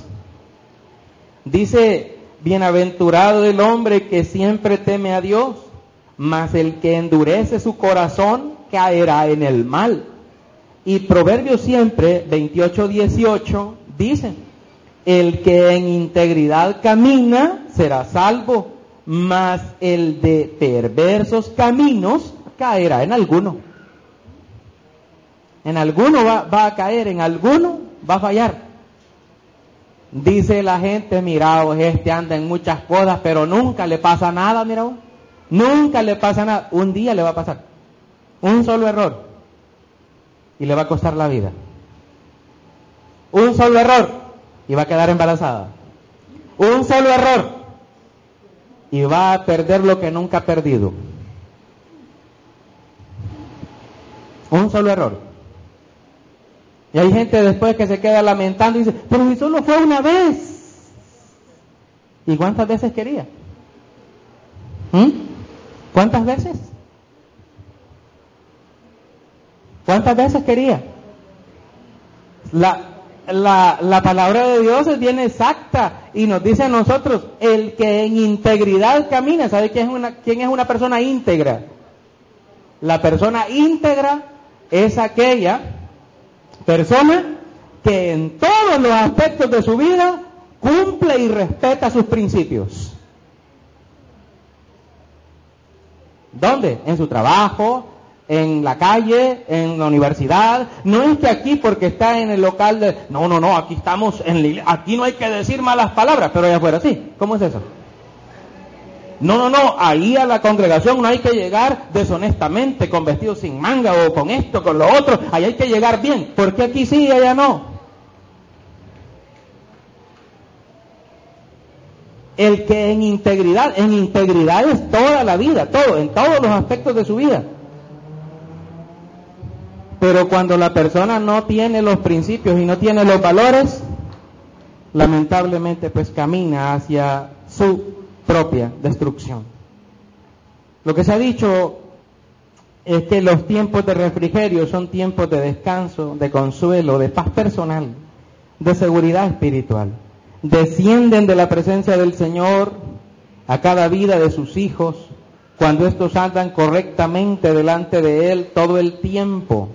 Speaker 6: Dice, bienaventurado el hombre que siempre teme a Dios, mas el que endurece su corazón caerá en el mal. Y Proverbios siempre, veintiocho, dieciocho, dice, el que en integridad camina será salvo, mas el de perversos caminos caerá en alguno. En alguno va, va a caer, en alguno va a fallar. Dice la gente, mira, este anda en muchas cosas, pero nunca le pasa nada, mira, nunca le pasa nada. Un día le va a pasar un solo error y le va a costar la vida. Un solo error y va a quedar embarazada. Un solo error y va a perder lo que nunca ha perdido. Un solo error. Y hay gente después que se queda lamentando y dice, pero si solo fue una vez. ¿Y cuántas veces quería? ¿Mm? ¿Cuántas veces? ¿Cuántas veces quería? La, la, la palabra de Dios es bien exacta y nos dice a nosotros, el que en integridad camina. ¿Sabe quién es una, quién es una persona íntegra? La persona íntegra es aquella persona que en todos los aspectos de su vida cumple y respeta sus principios. ¿Dónde? En su trabajo, en la calle, en la universidad. No es que aquí porque está en el local de... No, no, no, aquí estamos en la iglesia, aquí no hay que decir malas palabras, pero allá afuera sí. ¿Cómo es eso? No, no, no, ahí a la congregación no hay que llegar deshonestamente, con vestidos sin manga o con esto, con lo otro, ahí hay que llegar bien. ¿Por qué aquí sí y allá no? El que en integridad, en integridad es toda la vida, todo, en todos los aspectos de su vida. Pero cuando la persona no tiene los principios y no tiene los valores, lamentablemente pues camina hacia su propia destrucción. Lo que se ha dicho es que los tiempos de refrigerio son tiempos de descanso, de consuelo, de paz personal, de seguridad espiritual. Descienden de la presencia del Señor a cada vida de sus hijos cuando estos andan correctamente delante de Él todo el tiempo.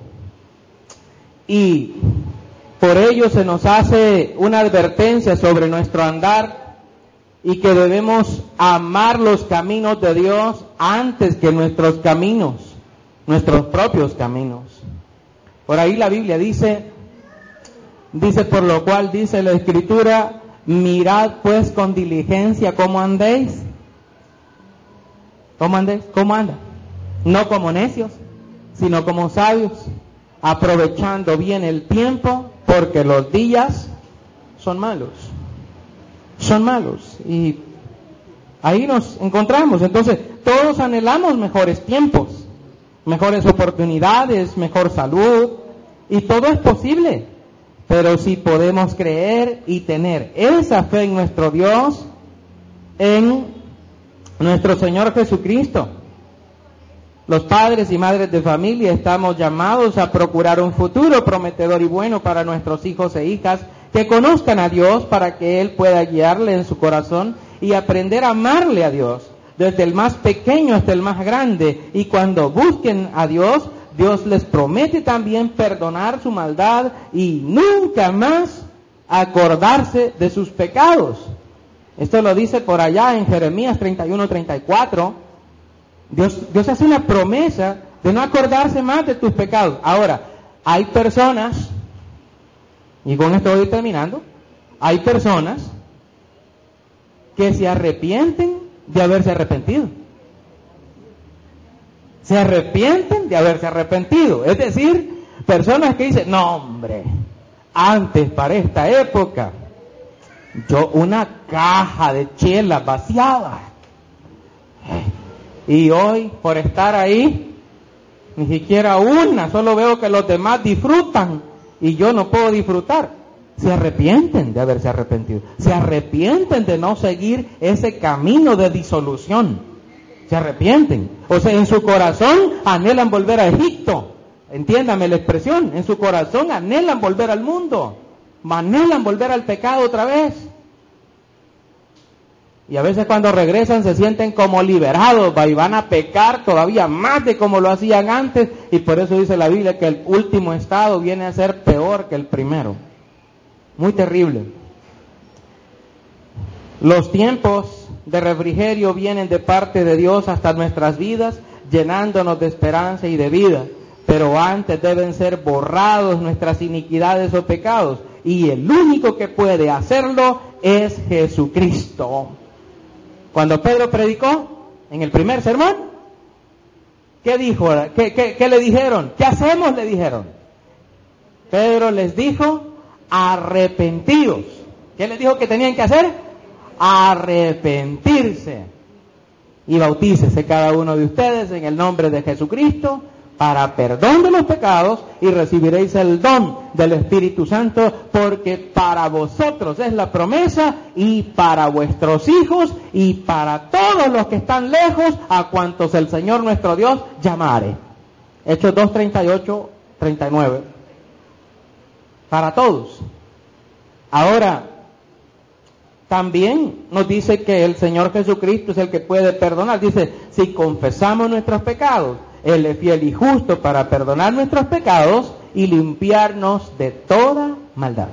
Speaker 6: Y por ello se nos hace una advertencia sobre nuestro andar y que debemos amar los caminos de Dios antes que nuestros caminos, nuestros propios caminos. Por ahí la Biblia dice, dice por lo cual dice la Escritura, mirad pues con diligencia cómo andéis. ¿Cómo andéis? ¿Cómo anda? No como necios, sino como sabios, aprovechando bien el tiempo, porque los días son malos. Son malos. Y ahí nos encontramos. Entonces, todos anhelamos mejores tiempos, mejores oportunidades, mejor salud, y todo es posible. Pero si podemos creer y tener esa fe en nuestro Dios, en nuestro Señor Jesucristo. Los padres y madres de familia estamos llamados a procurar un futuro prometedor y bueno para nuestros hijos e hijas, que conozcan a Dios para que Él pueda guiarle en su corazón y aprender a amarle a Dios, desde el más pequeño hasta el más grande. Y cuando busquen a Dios, Dios les promete también perdonar su maldad y nunca más acordarse de sus pecados. Esto lo dice por allá en Jeremías treinta y uno, treinta y cuatro. Dios, Dios hace una promesa de no acordarse más de tus pecados. Ahora, hay personas, y con esto voy terminando, hay personas que se arrepienten de haberse arrepentido. Se arrepienten de haberse arrepentido. Es decir, personas que dicen, no hombre, antes para esta época, yo una caja de chelas vaciaba. Y hoy, por estar ahí, ni siquiera una, solo veo que los demás disfrutan y yo no puedo disfrutar. Se arrepienten de haberse arrepentido. Se arrepienten de no seguir ese camino de disolución. Se arrepienten. O sea, en su corazón anhelan volver a Egipto. Entiéndame la expresión. En su corazón anhelan volver al mundo. Anhelan volver al pecado otra vez. Y a veces cuando regresan se sienten como liberados, y van a pecar todavía más de como lo hacían antes, y por eso dice la Biblia que el último estado viene a ser peor que el primero. Muy terrible. Los tiempos de refrigerio vienen de parte de Dios hasta nuestras vidas, llenándonos de esperanza y de vida, pero antes deben ser borrados nuestras iniquidades o pecados. y el único que puede hacerlo es Jesucristo. Cuando Pedro predicó en el primer sermón, ¿qué dijo? ¿Qué, qué, qué le dijeron? ¿Qué hacemos? Le dijeron. Pedro les dijo, arrepentidos. ¿Qué les dijo que tenían que hacer? Arrepentirse. Y bautícese cada uno de ustedes en el nombre de Jesucristo para perdón de los pecados y recibiréis el don del Espíritu Santo, porque para vosotros es la promesa y para vuestros hijos y para todos los que están lejos, a cuantos el Señor nuestro Dios llamare. Hechos dos, treinta y ocho, treinta y nueve. Para todos. Ahora, también nos dice que el Señor Jesucristo es el que puede perdonar. Dice, si confesamos nuestros pecados, Él es fiel y justo para perdonar nuestros pecados y limpiarnos de toda maldad.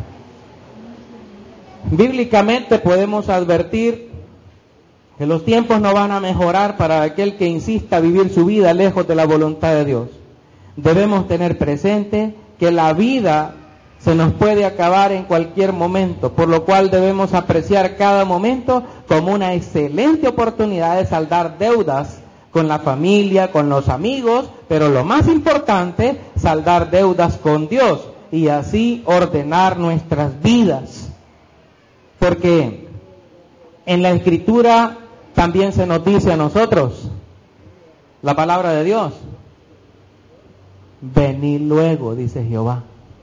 Speaker 6: Bíblicamente podemos advertir que los tiempos no van a mejorar para aquel que insista a vivir su vida lejos de la voluntad de Dios. Debemos tener presente que la vida se nos puede acabar en cualquier momento, por lo cual debemos apreciar cada momento como una excelente oportunidad de saldar deudas con la familia, con los amigos, pero lo más importante, saldar deudas con Dios y así ordenar nuestras vidas. Porque en la Escritura también se nos dice a nosotros, la palabra de Dios, venid luego, dice Jehová.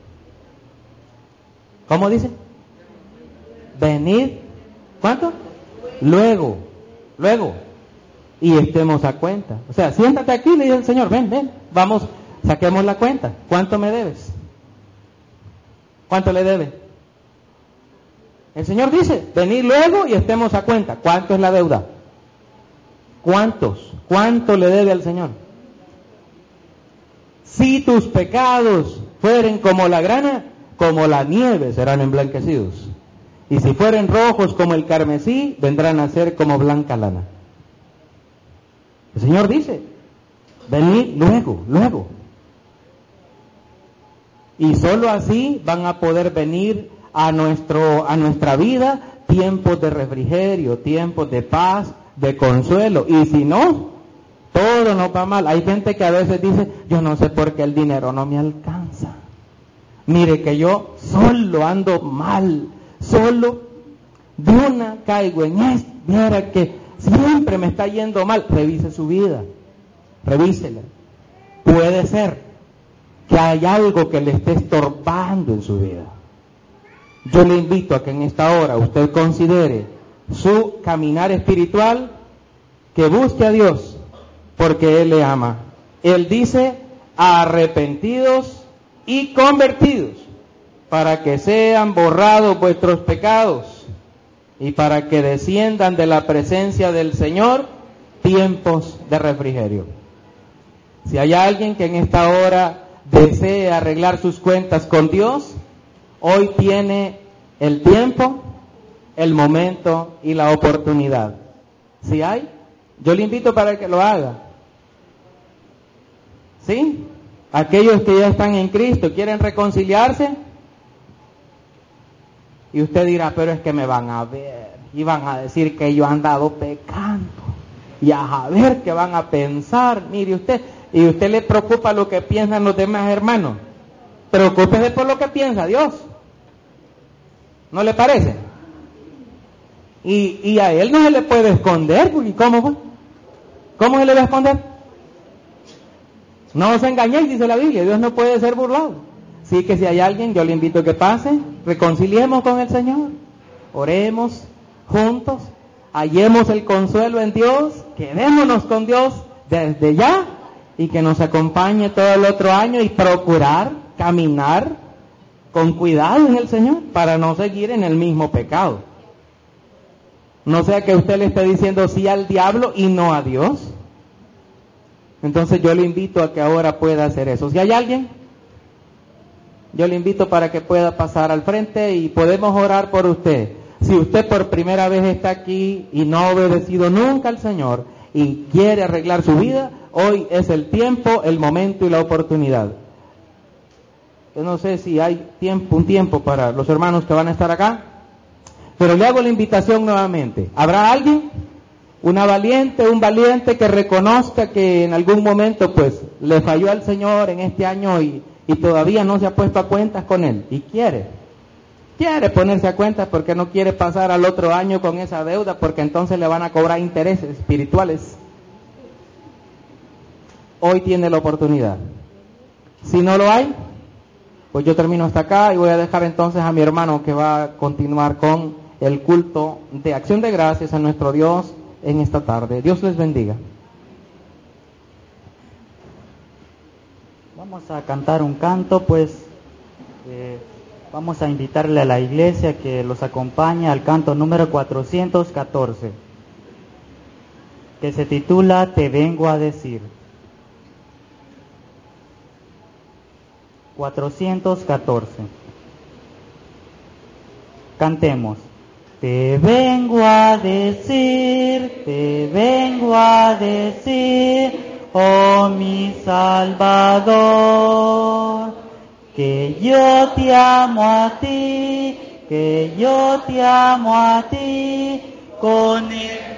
Speaker 6: ¿Cómo dice? Venid, ¿cuánto? Luego, luego. Y estemos a cuenta. O sea, siéntate aquí, le dice el Señor, ven, ven, vamos, saquemos la cuenta. ¿Cuánto me debes? ¿Cuánto le debe? El Señor dice, venid luego y estemos a cuenta. ¿Cuánto es la deuda? ¿Cuántos? ¿Cuánto le debe al Señor? Si tus pecados fueren como la grana, como la nieve serán emblanquecidos. Y si fueren rojos como el carmesí, vendrán a ser como blanca lana. El Señor dice, venid luego, luego. Y solo así van a poder venir a nuestro, a nuestra vida tiempos de refrigerio, tiempos de paz, de consuelo. Y si no, todo nos va mal. Hay gente que a veces dice, yo no sé por qué el dinero no me alcanza. Mire que yo solo ando mal, solo de una caigo en esto. Mira que siempre me está yendo mal. Revise su vida, revísela. Puede ser que hay algo que le esté estorbando en su vida. Yo le invito a que en esta hora usted considere su caminar espiritual, que busque a Dios, porque Él le ama. Él dice, arrepentidos y convertidos, para que sean borrados vuestros pecados y para que desciendan de la presencia del Señor tiempos de refrigerio. Si hay alguien que en esta hora desee arreglar sus cuentas con Dios, hoy tiene el tiempo, el momento y la oportunidad. Si hay, yo le invito para que lo haga. ¿Sí? Aquellos que ya están en Cristo, ¿quieren reconciliarse? Y usted dirá, pero es que me van a ver y van a decir que yo he andado pecando. Y a ver qué van a pensar. Mire usted, y usted le preocupa lo que piensan los demás hermanos. Preocúpese por lo que piensa Dios. ¿No le parece? Y, y a Él no se le puede esconder, porque ¿cómo? ¿Cómo se le va a esconder? No os engañéis, dice la Biblia, Dios no puede ser burlado. Así que si hay alguien, yo le invito a que pase, reconciliemos con el Señor, oremos juntos, hallemos el consuelo en Dios, quedémonos con Dios desde ya y que nos acompañe todo el otro año y procurar caminar con cuidado en el Señor para no seguir en el mismo pecado. No sea que usted le esté diciendo sí al diablo y no a Dios. Entonces yo le invito a que ahora pueda hacer eso. Si hay alguien, yo le invito para que pueda pasar al frente y podemos orar por usted. Si usted por primera vez está aquí y no ha obedecido nunca al Señor y quiere arreglar su vida, hoy es el tiempo, el momento y la oportunidad. Yo no sé si hay tiempo, un tiempo para los hermanos que van a estar acá, pero le hago la invitación nuevamente. ¿Habrá alguien? Una valiente, un valiente que reconozca que en algún momento pues le falló al Señor en este año y, y todavía no se ha puesto a cuentas con Él y quiere, quiere ponerse a cuentas porque no quiere pasar al otro año con esa deuda porque entonces le van a cobrar intereses espirituales. Hoy tiene la oportunidad. Si no lo hay, pues yo termino hasta acá y voy a dejar entonces a mi hermano que va a continuar con el culto de acción de gracias a nuestro Dios en esta tarde. Dios les bendiga.
Speaker 7: Vamos a cantar un canto, pues eh, vamos a invitarle a la iglesia que los acompañe al canto número cuatrocientos catorce, que se titula Te vengo a decir. cuatrocientos catorce. Cantemos. Te vengo a decir, te vengo a decir, oh mi Salvador, que yo te amo a ti, que yo te amo a ti, con el